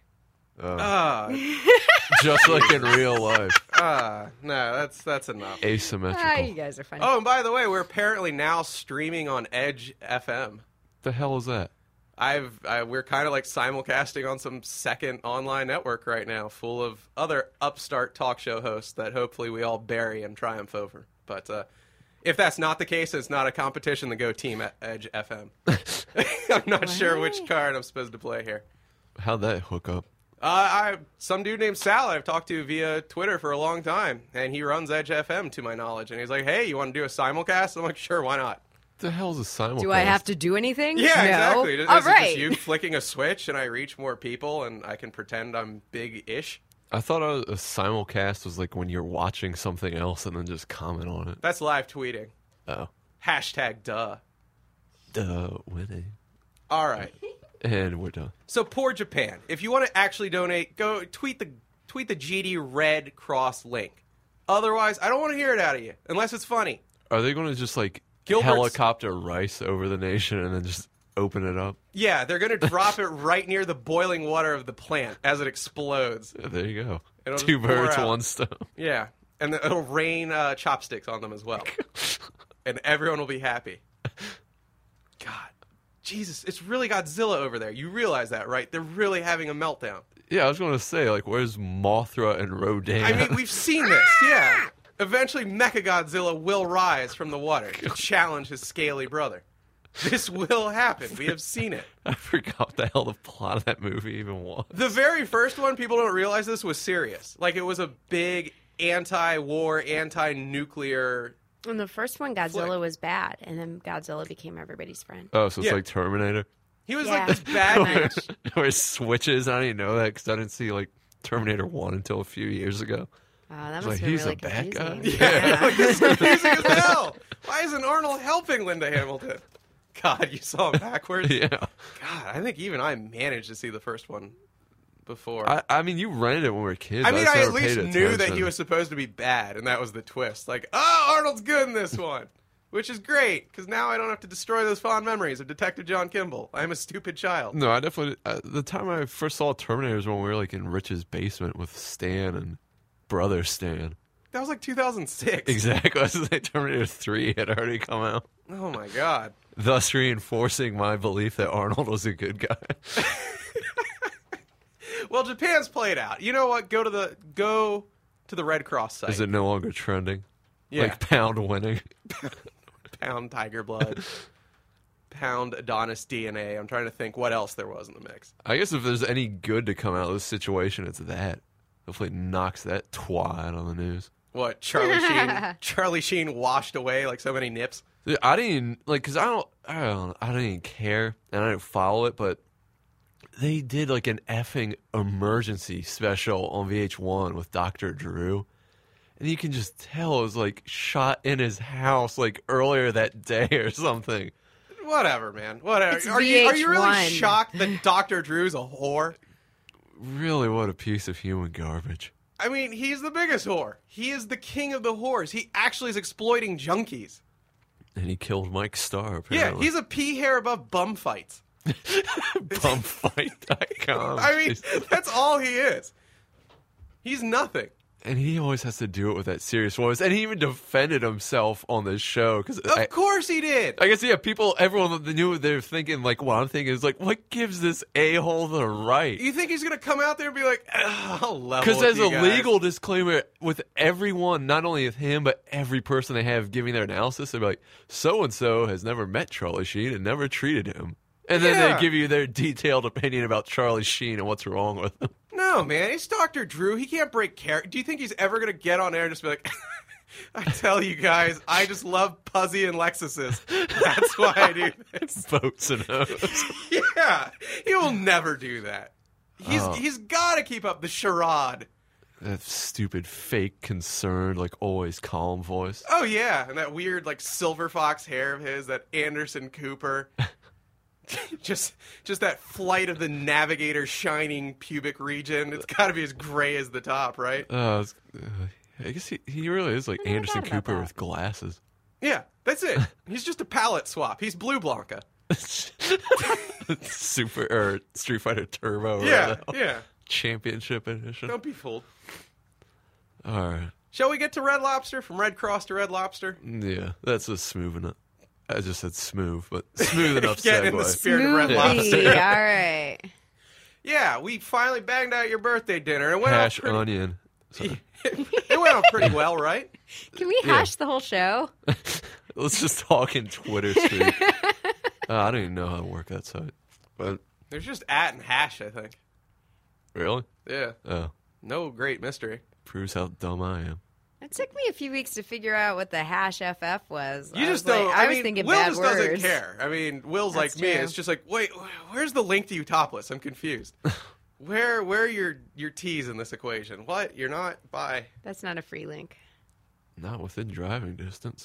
just like in real life.
No, that's enough.
Asymmetrical.
Ah, you guys are funny.
Oh, and by the way, we're apparently now streaming on Edge FM.
The hell is that?
We're kind of like simulcasting on some second online network right now, full of other upstart talk show hosts that hopefully we all bury and triumph over. But if that's not the case, it's not a competition, then go Team Edge FM. I'm not sure which card I'm supposed to play here.
How'd that hook up?
Some dude named Sal I've talked to via Twitter for a long time, and he runs Edge FM to my knowledge. And he's like, "Hey, you want to do a simulcast?" I'm like, "Sure, why not?"
The hell's a simulcast?
Do I have to do anything?
Yeah,
no.
exactly. Is
All
it
right.
just you flicking a switch and I reach more people and I can pretend I'm big-ish?
I thought a simulcast was like when you're watching something else and then just comment on it.
That's live tweeting.
Oh.
Hashtag duh.
Winning.
All right.
And we're done.
So poor Japan. If you want to actually donate, go tweet the GD Red Cross link. Otherwise, I don't want to hear it out of you unless it's funny.
Are they going to just like
Gilbert's-
helicopter rice over the nation and then just open it up?
Yeah, they're going to drop it right near the boiling water of the plant as it explodes.
Yeah, there you go.
It'll
2
just pour
birds,
out.
1 stone.
Yeah, and it'll rain chopsticks on them as well. And everyone will be happy. God. Jesus, it's really Godzilla over there. You realize that, right? They're really having a meltdown.
Yeah, I was going to say, like, where's Mothra and Rodan?
I mean, we've seen this, yeah. Eventually, Mechagodzilla will rise from the water to challenge his scaly brother. This will happen. We have seen it.
I forgot what the hell the plot of that movie even was.
The very first one, people don't realize this, was serious. Like, it was a big anti-war, anti-nuclear...
And the first one, Godzilla, was bad, and then Godzilla became everybody's friend.
Oh, so it's
Yeah.
like Terminator?
He was
Yeah.
like this bad dude.
Where it switches. I didn't know that because I didn't see like Terminator 1 until a few years ago.
Oh, that
It's
must
like,
be
he's
really
a bad guy?
confusing.
Yeah, like, this is confusing as hell. Why isn't Arnold helping Linda Hamilton? God, you saw him backwards?
Yeah.
God, I think even I managed to see the first one before.
I mean, you rented it when we were kids.
I mean,
just
I at
never
least
paid
knew that
attention.
he was supposed to be bad, and that was the twist. Like, oh, Arnold's good in this one, which is great, because now I don't have to destroy those fond memories of Detective John Kimball. I'm a stupid child.
No, I definitely... the time I first saw Terminator was when we were like in Rich's basement with Stan and brother Stan.
That was like 2006.
Exactly. I was like, Terminator 3 had already come out.
Oh, my God.
Thus reinforcing my belief that Arnold was a good guy.
Well, Japan's played out. You know what? Go to the Red Cross site.
Is it no longer trending?
Yeah.
Like Pound winning?
Pound Tiger Blood. Pound Adonis DNA. I'm trying to think what else there was in the mix.
I guess if there's any good to come out of this situation, it's that. Hopefully it knocks that twat on the news.
What, Charlie Sheen? Charlie Sheen washed away like so many nips?
Dude, I didn't even, like, because I didn't even care, and I didn't follow it, but they did like an effing emergency special on VH1 with Dr. Drew. And you can just tell it was like shot in his house like earlier that day or something.
Whatever, man. Whatever.
It's
Are you really
VH1.
shocked that Dr. Drew's a whore?
Really, what a piece of human garbage.
I mean, he's the biggest whore. He is the king of the whores. He actually is exploiting junkies.
And he killed Mike Starr,
Yeah,
apparently.
he's a pea hair above bum fights.
Bumfight.com.
I mean, that's all he is. He's nothing.
And he always has to do it with that serious voice. And he even defended himself on this show. Cause
Of course he did.
I guess, yeah, everyone that knew what they were thinking, like, what I'm thinking is, like, what gives this a-hole the right?
You think he's going to come out there and be like, I'll level
Because
with
there's
you
a
guys.
legal disclaimer with everyone, not only with him, but every person they have giving their analysis. They're like, so-and-so has never met Charlie Sheen and never treated him. And then
Yeah.
they give you their detailed opinion about Charlie Sheen and what's wrong with him.
No, man, it's Dr. Drew. He can't break character. Do you think he's ever going to get on air and just be like, I tell you guys, I just love Puzzy and Lexuses. That's why I do this.
Boats and hoes.
Yeah, he will never do that. He's got to keep up the charade.
That stupid, fake, concerned, like, always calm voice.
Oh, yeah, and that weird, like, silver fox hair of his, that Anderson Cooper. just that flight of the navigator shining pubic region. It's got to be as gray as the top, right?
I guess he really is like
never
Anderson
thought about
Cooper
that.
with glasses.
Yeah, that's it. He's just a palette swap. He's Blue Blanca.
Super or Street Fighter Turbo. or
Yeah,
whatever.
yeah.
Championship edition.
Don't be fooled.
All right.
Shall we get to Red Lobster? From Red Cross to Red Lobster?
Yeah, that's a smooth enough. I just said smooth, but smooth enough
Get in the
segue.
spirit of Red
Smoothie.
Lobster.
All right.
Yeah, we finally banged out your birthday dinner. It went
Hash
off pretty,
onion. Sorry.
It went off pretty well, right?
Can we hash the whole show?
Let's just talk in Twitter speak. I don't even know how to work that site. But
There's just at and hash, I think.
really?
Yeah.
Oh,
No great mystery.
proves how dumb I am.
It took me a few weeks to figure out what the hash FF was.
You
I
just
was like-
don't.
I
I
was
mean,
thinking
Will
bad
just
words.
doesn't care. I mean, Will's
That's
like me.
true.
It's just like, wait, where's the link to you topless? I'm confused. Where are your T's in this equation? What? You're not? Bye.
That's not a free link.
Not within driving distance.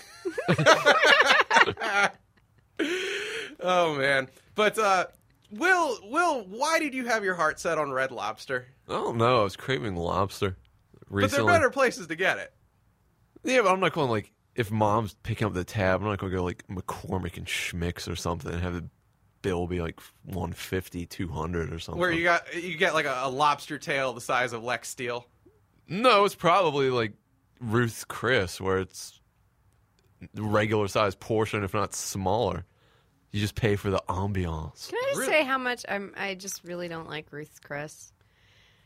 Oh man. But Will, why did you have your heart set on Red Lobster?
I don't know. I was craving lobster
But
recently.
there are better places to get it.
Yeah, but I'm not going like if mom's picking up the tab. I'm not going to go like McCormick and Schmick's or something and have the bill be like $150, $200 or something.
Where you get like a lobster tail the size of Lex Steel.
No, it's probably like Ruth's Chris, where it's regular size portion, if not smaller. You just pay for the ambiance.
Can I just
Really?
say how much I just really don't like Ruth's Chris?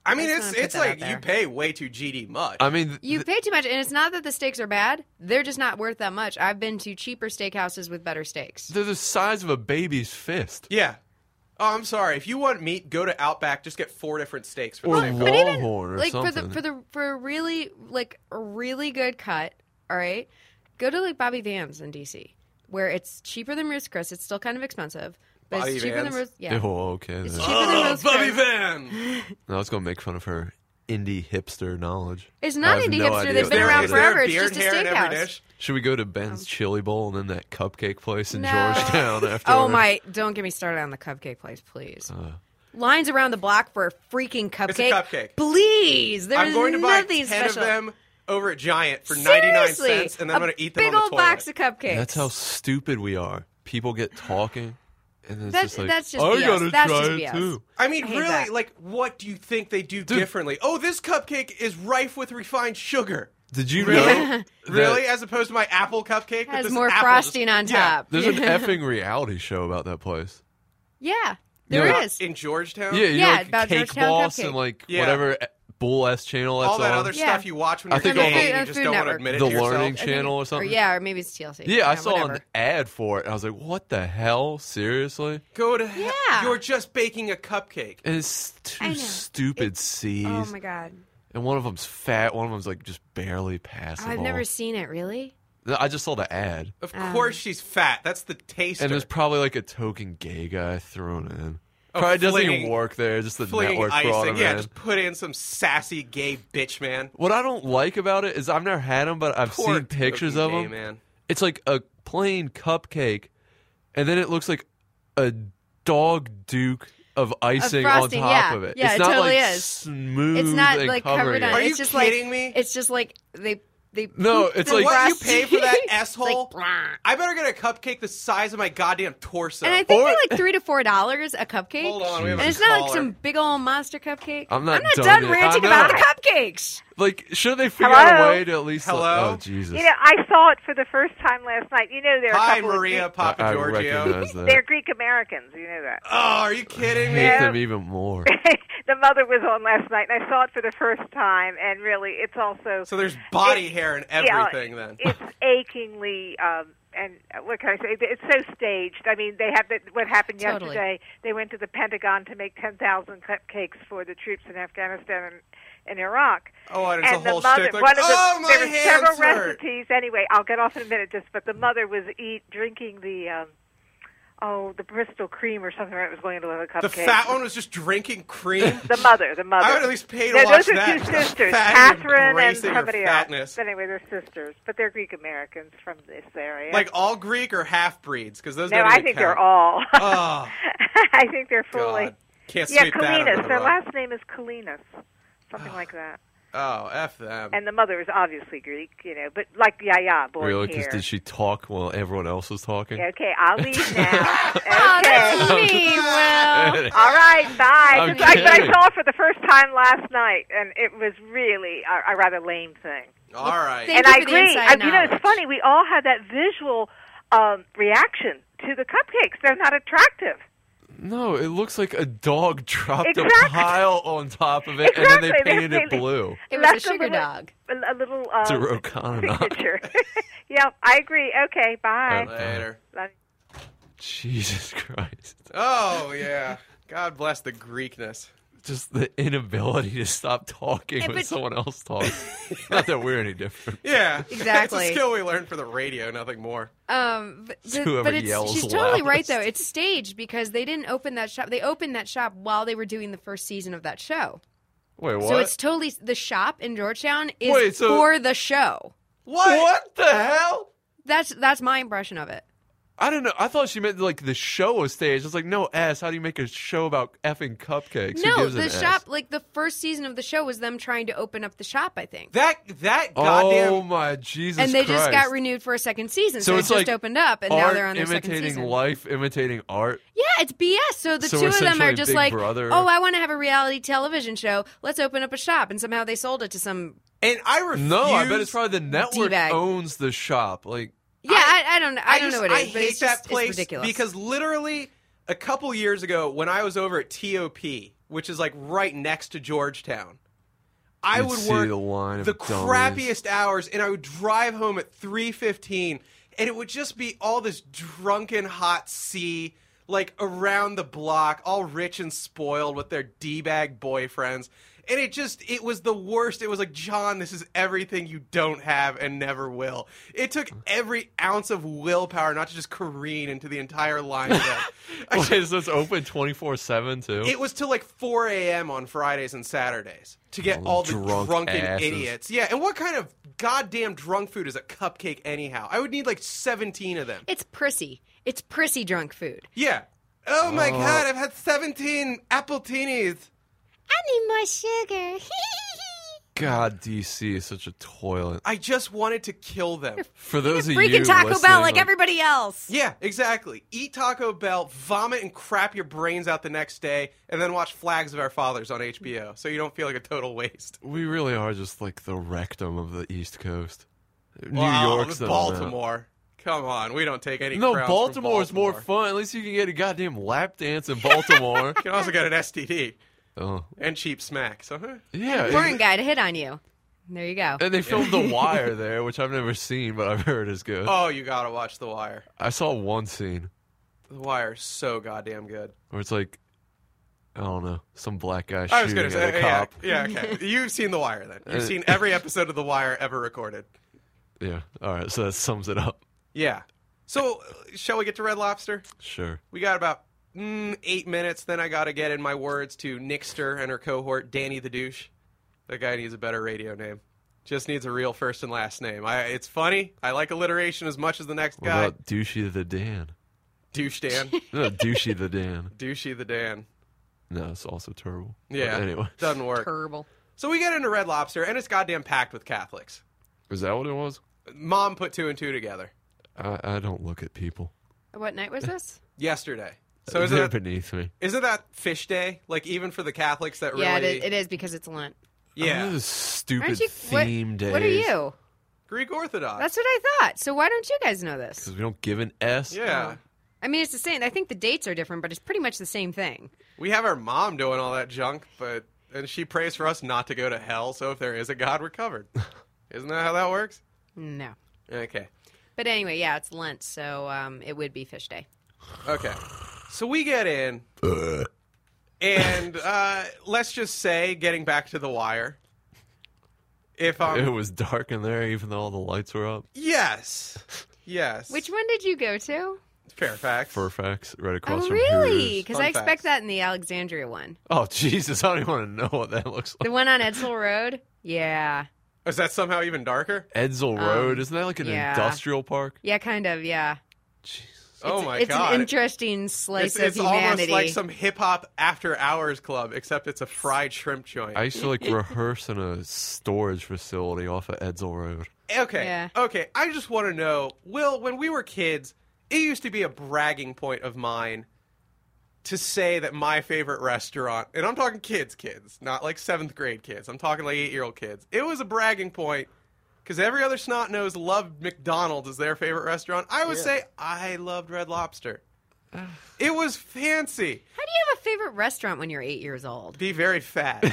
I mean,
I just wanna put
it's
that
like
out there.
you pay way too GD much.
I mean,
You pay too much, and it's not that the steaks are bad. They're just not worth that much. I've been to cheaper steakhouses with better steaks.
they're the size of a baby's fist.
Yeah. Oh, I'm sorry. If you want meat, go to Outback. Just get 4 different steaks for
Or
the same
Longhorn
price.
But even
or
like
something.
for a really like a really good cut, all right, go to like Bobby Van's in DC, where it's cheaper than Ruth's Chris. It's still kind of expensive, but
Bobby
it's cheaper
Van's?
than Ruth's. Yeah,
Oh, okay.
it's
then.
cheaper than
Oh,
Ruth's
Bobby
Chris.
Van.
I was gonna make fun of her indie hipster knowledge.
It's not
I have
indie
no
hipster.
idea
They've
what
been
that
around
is.
Is there
forever.
a
It's
beard
just a
hair in every
steakhouse.
dish?
Should we go to Ben's Chili Bowl and then that cupcake place in
No.
Georgetown after?
Oh my! Don't get me started on the cupcake place, please. Lines around the block for a freaking cupcake.
It's a cupcake.
Please. There's
I'm going to buy
nothing
10
special.
of them over at Giant for 99
Seriously,
cents, and then I'm going to eat them
big
on the
old
toilet.
box of cupcakes.
That's how stupid we are. People get talking, and then it's
That's-
just like,
that's just
I
BS.
gotta
That's
try
just
it
BS.
too.
I mean,
I hate
really,
that.
like, what do you think they do differently? Oh, this cupcake is rife with refined sugar.
Did you
Really?
know? that
Really? As opposed to my apple cupcake?
has
This
more
apple
frosting
just-
on
Yeah.
top.
There's an effing reality show about that place.
Yeah,
You
there
know,
is.
In Georgetown?
Yeah, you
Yeah,
know, like
about
Cake
Georgetown
Boss
Cupcake.
and like
Yeah.
whatever Bull S channel that's
All that
on.
other
Yeah.
stuff you watch when
I
you're
think
15
on
and you
the
just
Food
don't want to
Network.
admit it
The
to yourself.
Learning
I think-
Channel or something.
Or maybe it's TLC.
Yeah, I saw
whatever.
an ad for it, and I was like, "What the hell? Seriously?"
Go to hell.
Yeah.
You're just baking a cupcake.
And it's
I know.
two stupid C's,
Oh my god!
and one of them's fat, one of them's like just barely passable.
I've never seen it. Really?
I just saw the ad,
Of course she's fat. That's the taster.
and there's probably like a token gay guy thrown in.
Oh,
Probably doesn't
flinging-
even work there. Just the
flinging
network brought
icing.
him
Yeah,
in.
just put in some sassy gay bitch man.
What I don't like about it is I've never had them, but I've
Poor
seen pictures
token
of
gay
them.
man.
It's like a plain cupcake, and then it looks like a dog duke of icing on
frosting,
top
yeah.
of it.
Yeah,
it's
it
not
totally
like
is.
smooth.
It's not
and
like
covering
covered on.
it.
Are
it's
you
just
kidding
like,
me?
It's just like they.
No,
pooped
it's
the
like-
What you
frosting.
pay for that
It's
asshole?
like, "Brah."
I better get a cupcake the size of my goddamn torso.
And I think
Or-
they're like $3 to $4 a cupcake.
Hold on, we have
and
a
it's not like
caller.
some big old monster cupcake.
I'm not
done
done yet.
ranting
I
about the
know.
cupcakes.
Like, should they figure out a
Hello?
way to at least?
Hello?
Oh Jesus!
You know, I saw it for the first time last night. You know, there are a
Hi,
couple of
Maria
Greek,
Papa
I
Giorgio.
recognize that.
they're Greek Americans. You know that.
Oh, are you kidding me?
Hate
Yeah.
them even more.
The mother was on last night, and I saw it for the first time. And really, it's also
So there's body hair and everything then.
It's achingly. And what can I say? It's so staged. I mean, they have what happened
Totally.
yesterday. They went to the Pentagon to make 10,000 cupcakes for the troops in Afghanistan and Iraq.
Oh, and it's a
the
whole
mother,
shtick like,
one of the,
oh, my
there were
hands
several
hurt.
recipes. Anyway, I'll get off in a minute. But the mother was drinking the the Bristol cream or something that was going into the cupcake.
The fat one was just drinking cream.
The mother.
I would at least pay to
No,
watch
those are
that.
two sisters,
Fatty
Catherine and
embracing her
somebody
fatness.
else. Anyway, they're sisters, but they're Greek Americans from this area.
Like all Greek or half breeds? Because those
no,
don't
I
even
think
count.
they're all.
Oh,
I think they're fully.
God. Can't
Yeah,
sweep that under
Kalinas.
the
Their
rug.
last name is Kalinas, something like that.
Oh, F them.
And the mother is obviously Greek, but like Yaya, born
Really?
here.
Because did she talk while everyone else was talking?
Okay, I'll leave now. Okay.
Oh, that's mean, Will.
All right, bye.
I'm
But I
kidding.
saw it for the first time last night, and it was really a rather lame thing.
All right.
Thank
And
you
I
for the
agree.
inside
You know, it's
knowledge.
funny. We all had that visual reaction to the cupcakes. They're not attractive.
No, it looks like a dog dropped
Exactly.
a pile on top of it, and then they
Exactly.
painted it blue.
It was a
Left
sugar
little-
dog.
A little
It's a Rokana.
signature. Yeah, I agree. Okay, bye.
Later.
Love you.
Jesus Christ.
Oh, yeah. God bless the Greekness.
Just the inability to stop talking
Yeah,
when
but-
someone else talks. Not that we're any different.
Yeah.
Exactly.
It's a skill we learned for the radio, nothing more.
Whoever
But
yells
she's totally right
loudest.
though. It's staged because they didn't open that shop. They opened that shop while they were doing the first season of that show.
Wait, what?
So it's totally the shop in Georgetown is
Wait, so-
for the show.
What the hell?
That's my impression of it.
I don't know. I thought she meant like the show was staged. It's like, no, ass. How do you make a show about effing cupcakes? Who
No,
gives an
the
ass?
shop, like the first season of the show was them trying to open up the shop, I think.
That goddamn.
Oh my Jesus!
And they just
Christ.
got renewed for a second season, so,
it's
it just
like
opened up, and now
art
they're on their second
imitating
season.
life, imitating art.
Yeah, it's BS. So the
So
two of them
essentially
are just
Big
like,
Brother.
oh, I want to have a reality television show. Let's open up a shop, and somehow they sold it to some.
And I refuse.
No, I bet it's probably the network
D-bag.
owns the shop. Like,
Yeah, I don't know. I don't know what it is,
I
but
hate
it's
that
just
place
it's ridiculous.
because literally a couple years ago when I was over at TOP, which is like right next to Georgetown, I
You'd
would
see
work
the line of
the
dummies.
crappiest hours, and I would drive home at 3:15, and it would just be all this drunken hot sea, like around the block, all rich and spoiled with their D-bag boyfriends. And it was the worst. It was like, John, this is everything you don't have and never will. It took every ounce of willpower not to just careen into the entire line of them.
Wait, is this open 24/7 too?
It was till like 4 a.m. on Fridays and Saturdays to get all the
drunk
drunken
asses.
idiots. Yeah, and what kind of goddamn drunk food is a cupcake anyhow? I would need like 17 of them.
It's prissy. It's prissy drunk food.
Yeah. Oh my God, I've had 17 Appletinis.
I need more sugar.
God, DC is such a toilet.
I just wanted to kill them.
For those of you
Freaking Taco
listening,
Bell like everybody else.
Yeah, exactly. Eat Taco Bell, vomit and crap your brains out the next day, and then watch Flags of Our Fathers on HBO, so you don't feel like a total waste.
we really are just like the rectum of the East Coast. New
Wow,
York's the
Baltimore. Come on, we don't take any
No,
crowns from
Baltimore's more
Baltimore.
fun. At least you can get a goddamn lap dance in Baltimore.
You can also get an STD
Oh,
and cheap smack. So,
yeah.
Important guy to hit on you. There you go.
And they filmed The Wire there, which I've never seen, but I've heard is good.
oh, you gotta watch The Wire.
I saw one scene
The Wire is so goddamn good.
where it's like, I don't know, some black guy
I was
shooting
gonna
at
say,
a cop.
yeah, okay. You've seen The Wire then. You've seen every episode of The Wire ever recorded.
Yeah. All right. So that sums it up.
Yeah. So, shall we get to Red Lobster?
Sure.
We got about 8 minutes. Then I got to get in my words to Nickster and her cohort, Danny the Douche. That guy needs a better radio name. Just needs a real first and last name. It's funny. I like alliteration as much as the next
What
guy.
about Douchey the Dan?
Douche Dan.
No, Douchey the Dan.
Douchey the Dan.
No, it's also terrible.
Yeah.
But anyway.
Doesn't work.
Terrible.
So we get into Red Lobster, and it's goddamn packed with Catholics.
Is that what it was?
Mom put 2 and 2 together
I don't look at people.
What night was this?
yesterday. So
They're beneath me.
Isn't that fish day? Like even for the Catholics that really...
Yeah, it is because it's Lent.
Yeah.
Oh, this stupid
Aren't you,
theme days.
What are you?
Greek Orthodox.
That's what I thought. So why don't you guys know this?
Because we don't give an S.
Yeah.
I mean, it's the same. I think the dates are different, but it's pretty much the same thing.
We have our mom doing all that junk, and she prays for us not to go to hell, so if there is a God, we're covered. Isn't that how that works?
No.
Okay.
But anyway, yeah, it's Lent, so it would be fish day.
Okay. So we get in, and let's just say, getting back to The Wire, if
It was dark in there, even though all the lights were up.
Yes.
Which one did you go to?
Fairfax.
Fairfax, right across
Oh,
from
really?
Hooters.
Because
Fun
I expect
facts.
that in the Alexandria one.
Oh, Jesus, I don't even want to know what that looks like.
The one on Edsel Road? Yeah.
Is that somehow even darker?
Edsel Road, isn't that like an
yeah.
industrial park?
Yeah, kind of, yeah.
Oh my
It's
God.
an interesting slice
It's
of
almost
humanity.
like some hip hop after hours club, except it's a fried shrimp joint.
I used to like rehearse in a storage facility off of Edsel Road.
Okay.
Yeah.
Okay. I just want to know, Will, when we were kids, it used to be a bragging point of mine to say that my favorite restaurant, and I'm talking kids, not like 7th grade kids. I'm talking like 8-year-old kids. It was a bragging point because every other snot-nosed loved McDonald's as their favorite restaurant. I would say I loved Red Lobster. It was fancy.
How do you have a favorite restaurant when you're 8 years old?
Be very fat.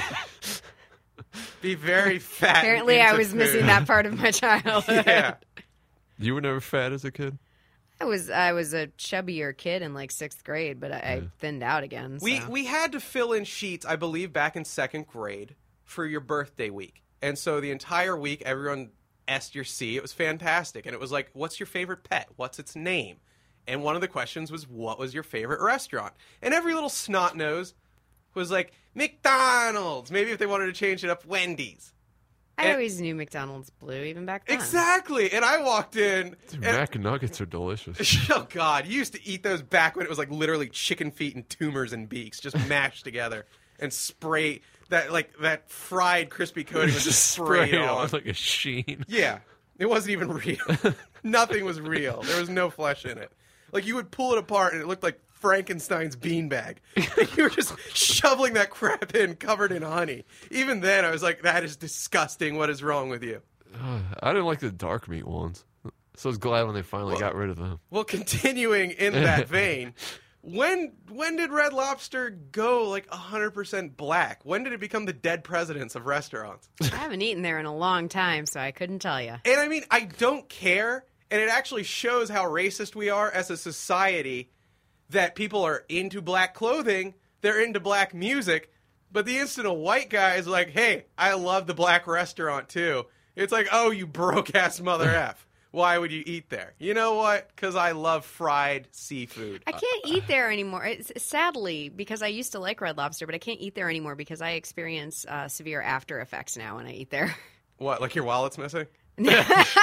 Be very fat.
Apparently,
into
I was missing
food.
that part of my childhood.
Yeah.
You were never fat as a kid?
I was a chubbier kid in like 6th grade, but I thinned out again. So.
We had to fill in sheets, I believe, back in 2nd grade for your birthday week. And so the entire week, everyone S'd your C. It was fantastic. And it was like, what's your favorite pet? What's its name? And one of the questions was, what was your favorite restaurant? And every little snot nose was like, McDonald's. Maybe if they wanted to change it up, Wendy's.
I always knew McDonald's blue, even back then.
Exactly. And I walked in.
Dude,
and-
Mac Nuggets are delicious.
Oh, God. You used to eat those back when it was like literally chicken feet and tumors and beaks just mashed together and spray that fried crispy coating was just sprayed
Sprayed
on.
on like a sheen.
Yeah. It wasn't even real. Nothing was real. There was no flesh in it. Like you would pull it apart and it looked like Frankenstein's beanbag. And you were just shoveling that crap in covered in honey. Even then, I was like, that is disgusting. What is wrong with you?
I didn't like the dark meat ones. So I was glad when they finally got rid of them.
Well, continuing in that vein, When did Red Lobster go like 100% black? When did it become the dead presidents of restaurants?
I haven't eaten there in a long time, so I couldn't tell you.
And I mean, I don't care, and it actually shows how racist we are as a society that people are into black clothing, they're into black music, but the instant a white guy is like, hey, I love the black restaurant too, it's like, oh, you broke-ass mother F. Why would you eat there? You know what? Because I love fried seafood.
I can't eat there anymore. Sadly, because I used to like Red Lobster, but I can't eat there anymore because I experience severe after effects now when I eat there.
What, like your wallet's missing?
No,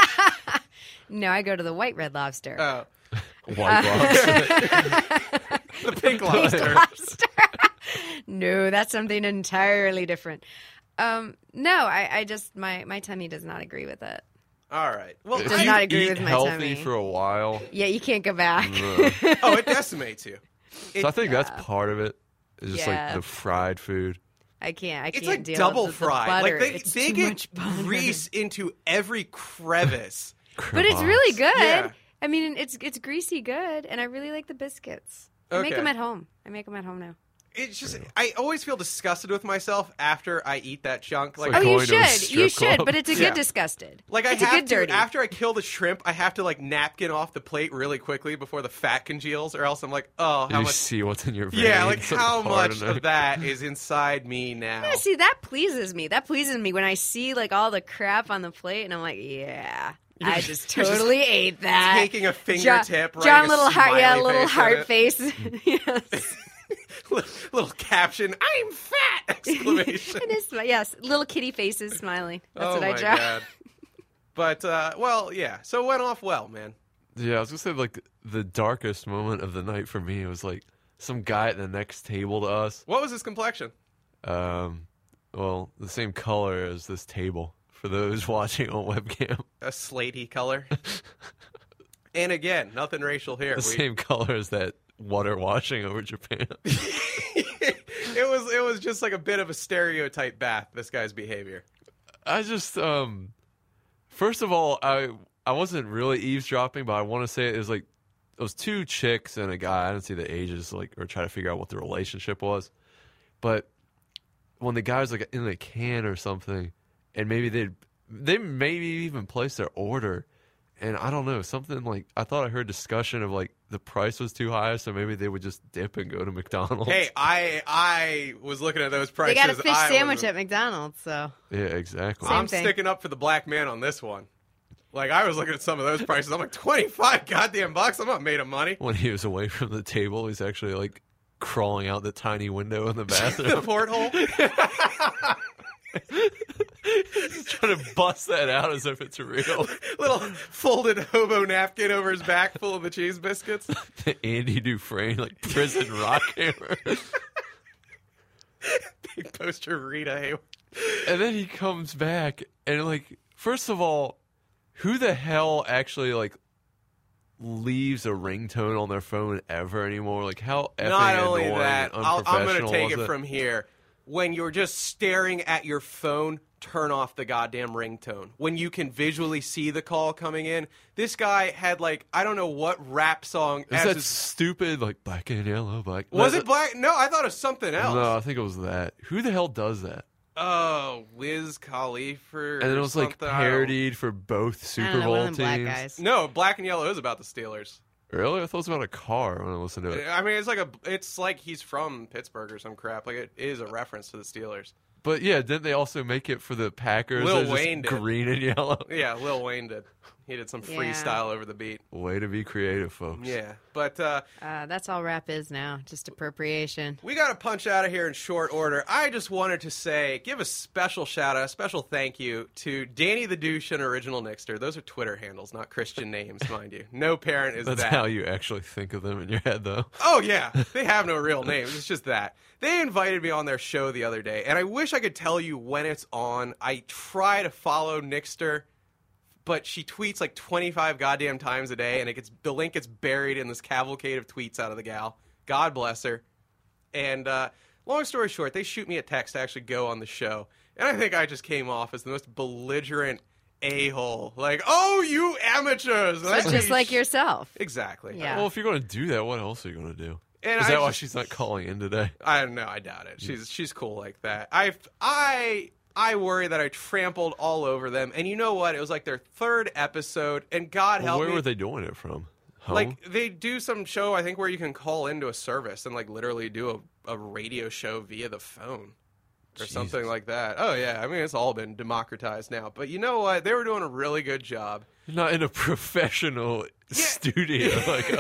I go to the white Red Lobster.
Oh.
White Lobster.
The pink lobster.
No, that's something entirely different. No, I just, my tummy does not agree with it.
All right. Well,
Does not agree with my
healthy
tummy.
for a while.
Yeah, you can't go back.
oh, it decimates you.
So I think that's part of it. It's just
Yeah.
like the fried food.
I can't
It's like
deal
double
with the
fried.
butter.
Like
It's
they
too
get
much butter.
grease into every crevice.
But it's really good.
Yeah.
I mean, it's greasy good, and I really like the biscuits. I make
Okay.
them at home. I make them at home now.
It's just I always feel disgusted with myself after I eat that chunk. Like,
like
Oh, you
going to a
should. You
strip
should,
club.
but it's a good
Yeah.
disgusted.
like I
it's a
have
good
to
dirty.
after I kill the shrimp, I have to like napkin off the plate really quickly before the fat congeals, or else I'm like, oh, how
You
much?
see what's in your veins.
Yeah, like
It's
how
hard
much
enough.
of that is inside me now?
Yeah, see, that pleases me. That pleases me when I see like all the crap on the plate, and I'm like, yeah. I just
you're just
totally ate that.
taking a fingertip,
John
writing a
little heart, yeah,
smiley
little
face
heart
in it.
face. Yes.
Little caption, I'm fat! Exclamation.
It is, yes, little kitty faces smiling. That's
oh
what I
my
draw.
God. But well, yeah. So it went off well, man.
Yeah, I was gonna say like the darkest moment of the night for me was like some guy at the next table to us.
What was his complexion?
Well, the same color as this table for those watching on webcam.
A slatey color. And again, nothing racial here.
The same color as that water washing over Japan.
It was just like a bit of a stereotype bath, this guy's behavior.
I just first of all, I wasn't really eavesdropping, but I want to say it was like it was two chicks and a guy. I didn't see the ages, like, or try to figure out what the relationship was. But when the guy was like in a can or something, and maybe they maybe even placed their order, and I don't know, something like I thought I heard discussion of like the price was too high, so maybe they would just dip and go to McDonald's.
Hey, I was looking at those prices.
They got a fish
I
sandwich
was-
at McDonald's, so.
Yeah, exactly.
I'm
thing.
sticking up for the black man on this one. Like, I was looking at some of those prices. I'm like, 25 goddamn bucks? I'm not made of money.
When he was away from the table, he's actually like crawling out the tiny window in the bathroom.
The porthole.
He's trying to bust that out as if it's real.
Little folded hobo napkin over his back full of the cheese biscuits.
The Andy Dufresne, like prison rock hammer.
Big poster of Rita Hayworth.
And then he comes back and like, first of all, who the hell actually like leaves a ringtone on their phone ever anymore? Like how effing
Not only
annoying
that,
and
I'm going
unprofessional
to take
was
it from here. When you're just staring at your phone, turn off the goddamn ringtone. When you can visually see the call coming in, this guy had like, I don't know what rap song.
Is
as
that
his-
stupid like black and yellow black?
Was it black? No, I thought it was something else.
No, I think it was that. Who the hell does that?
Oh, Wiz Khalifa.
And then it was like
something.
parodied for both
I
Super
don't know, one
Bowl
of them black
teams.
guys.
No, Black and Yellow is about the Steelers.
Really? I thought it was about a car when I listened to it.
I mean, it's like he's from Pittsburgh or some crap. Like it is a reference to the Steelers.
But yeah, didn't they also make it for the Packers?
Lil
They're just
Wayne did.
green and yellow.
Yeah, Lil Wayne did. He did some
Yeah.
freestyle over the beat.
Way to be creative, folks.
Yeah, but
That's all rap is now, just appropriation.
we got to punch out of here in short order. I just wanted to say, give a special shout out, a special thank you to Danny the Douche and Original Nixter. Those are Twitter handles, not Christian names, mind you. No parent is
That's
that.
how you actually think of them in your head, though.
Oh, yeah. They have no real names. It's just that. They invited me on their show the other day, and I wish I could tell you when it's on. I try to follow Nixter, but she tweets like 25 goddamn times a day, and the link gets buried in this cavalcade of tweets out of the gal. God bless her. And long story short, they shoot me a text to actually go on the show, and I think I just came off as the most belligerent a-hole. Like, oh, you amateurs!
So just like yourself.
Exactly.
Yeah.
Well, if you're going to do that, what else are you going to do?
And
Is that why she's not calling in today?
I don't know. I doubt it. She's cool like that. I worry that I trampled all over them. And you know what? It was like their third episode, and God help me.
Where were they doing it from? Home?
Like, they do some show, I think, where you can call into a service and, like, literally do a radio show via the phone or something like that. Oh, yeah. I mean, it's all been democratized now. But you know what? They were doing a really good job.
You're not in a professional studio like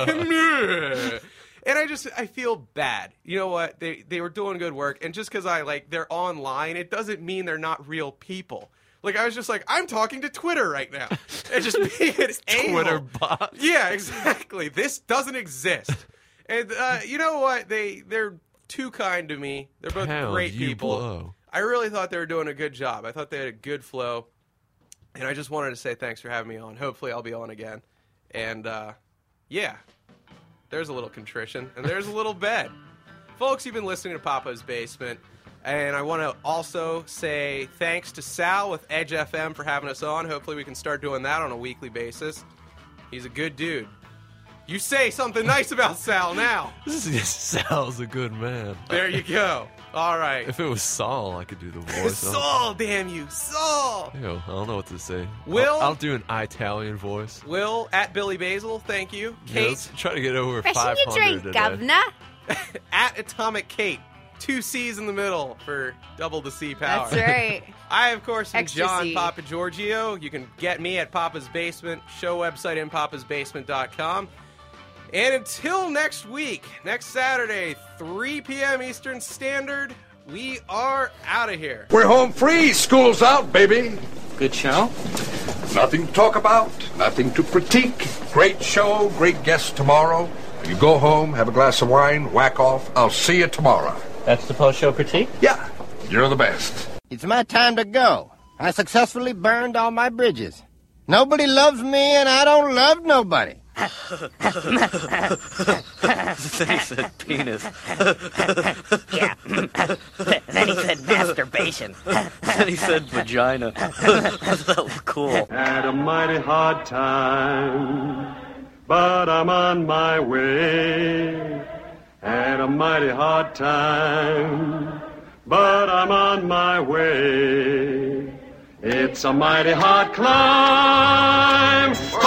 And I feel bad. You know what? They were doing good work. And just because they're online, it doesn't mean they're not real people. Like, I was just like, I'm talking to Twitter right now. And just being an a-hole.
Twitter bot.
Yeah, exactly. This doesn't exist. And you know what? They're too kind to me. They're both great people.
Blow.
I really thought they were doing a good job. I thought they had a good flow. And I just wanted to say thanks for having me on. Hopefully I'll be on again. And, yeah, there's a little contrition. And there's a little bed. Folks, you've been listening to Papa's Basement. And I want to also say thanks to Sal with Edge FM for having us on. Hopefully we can start doing that on a weekly basis. He's a good dude. You say something nice about Sal now.
Sal's a good man.
There you go. All right.
If it was Saul, I could do the voice.
Saul, damn you. Saul.
Ew, I don't know what to say.
Will.
I'll do an Italian voice.
Will, at Billy Basil, thank you. Kate.
Yeah, let's try to get over
Pressing
500
your drink,
today.
governor.
At Atomic Kate. 2 C's in the middle for double the C power.
That's right.
I, of course, am
Extra
John
C.
Papa Giorgio. You can get me at Papa's Basement, show website inpapasbasement.com. And until next week, next Saturday, 3 p.m. Eastern Standard, we are out of here.
We're home free. School's out, baby.
Good show?
Nothing to talk about, nothing to critique. Great show, great guests tomorrow. You go home, have a glass of wine, whack off. I'll see you tomorrow.
That's the post-show critique?
Yeah, you're the best.
It's my time to go. I successfully burned all my bridges. Nobody loves me, and I don't love nobody.
Then he said penis.
Yeah. Then he said masturbation.
Then he said vagina. That was cool.
Had a mighty hard time, but I'm on my way. Had a mighty hard time, but I'm on my way. It's a mighty hard climb.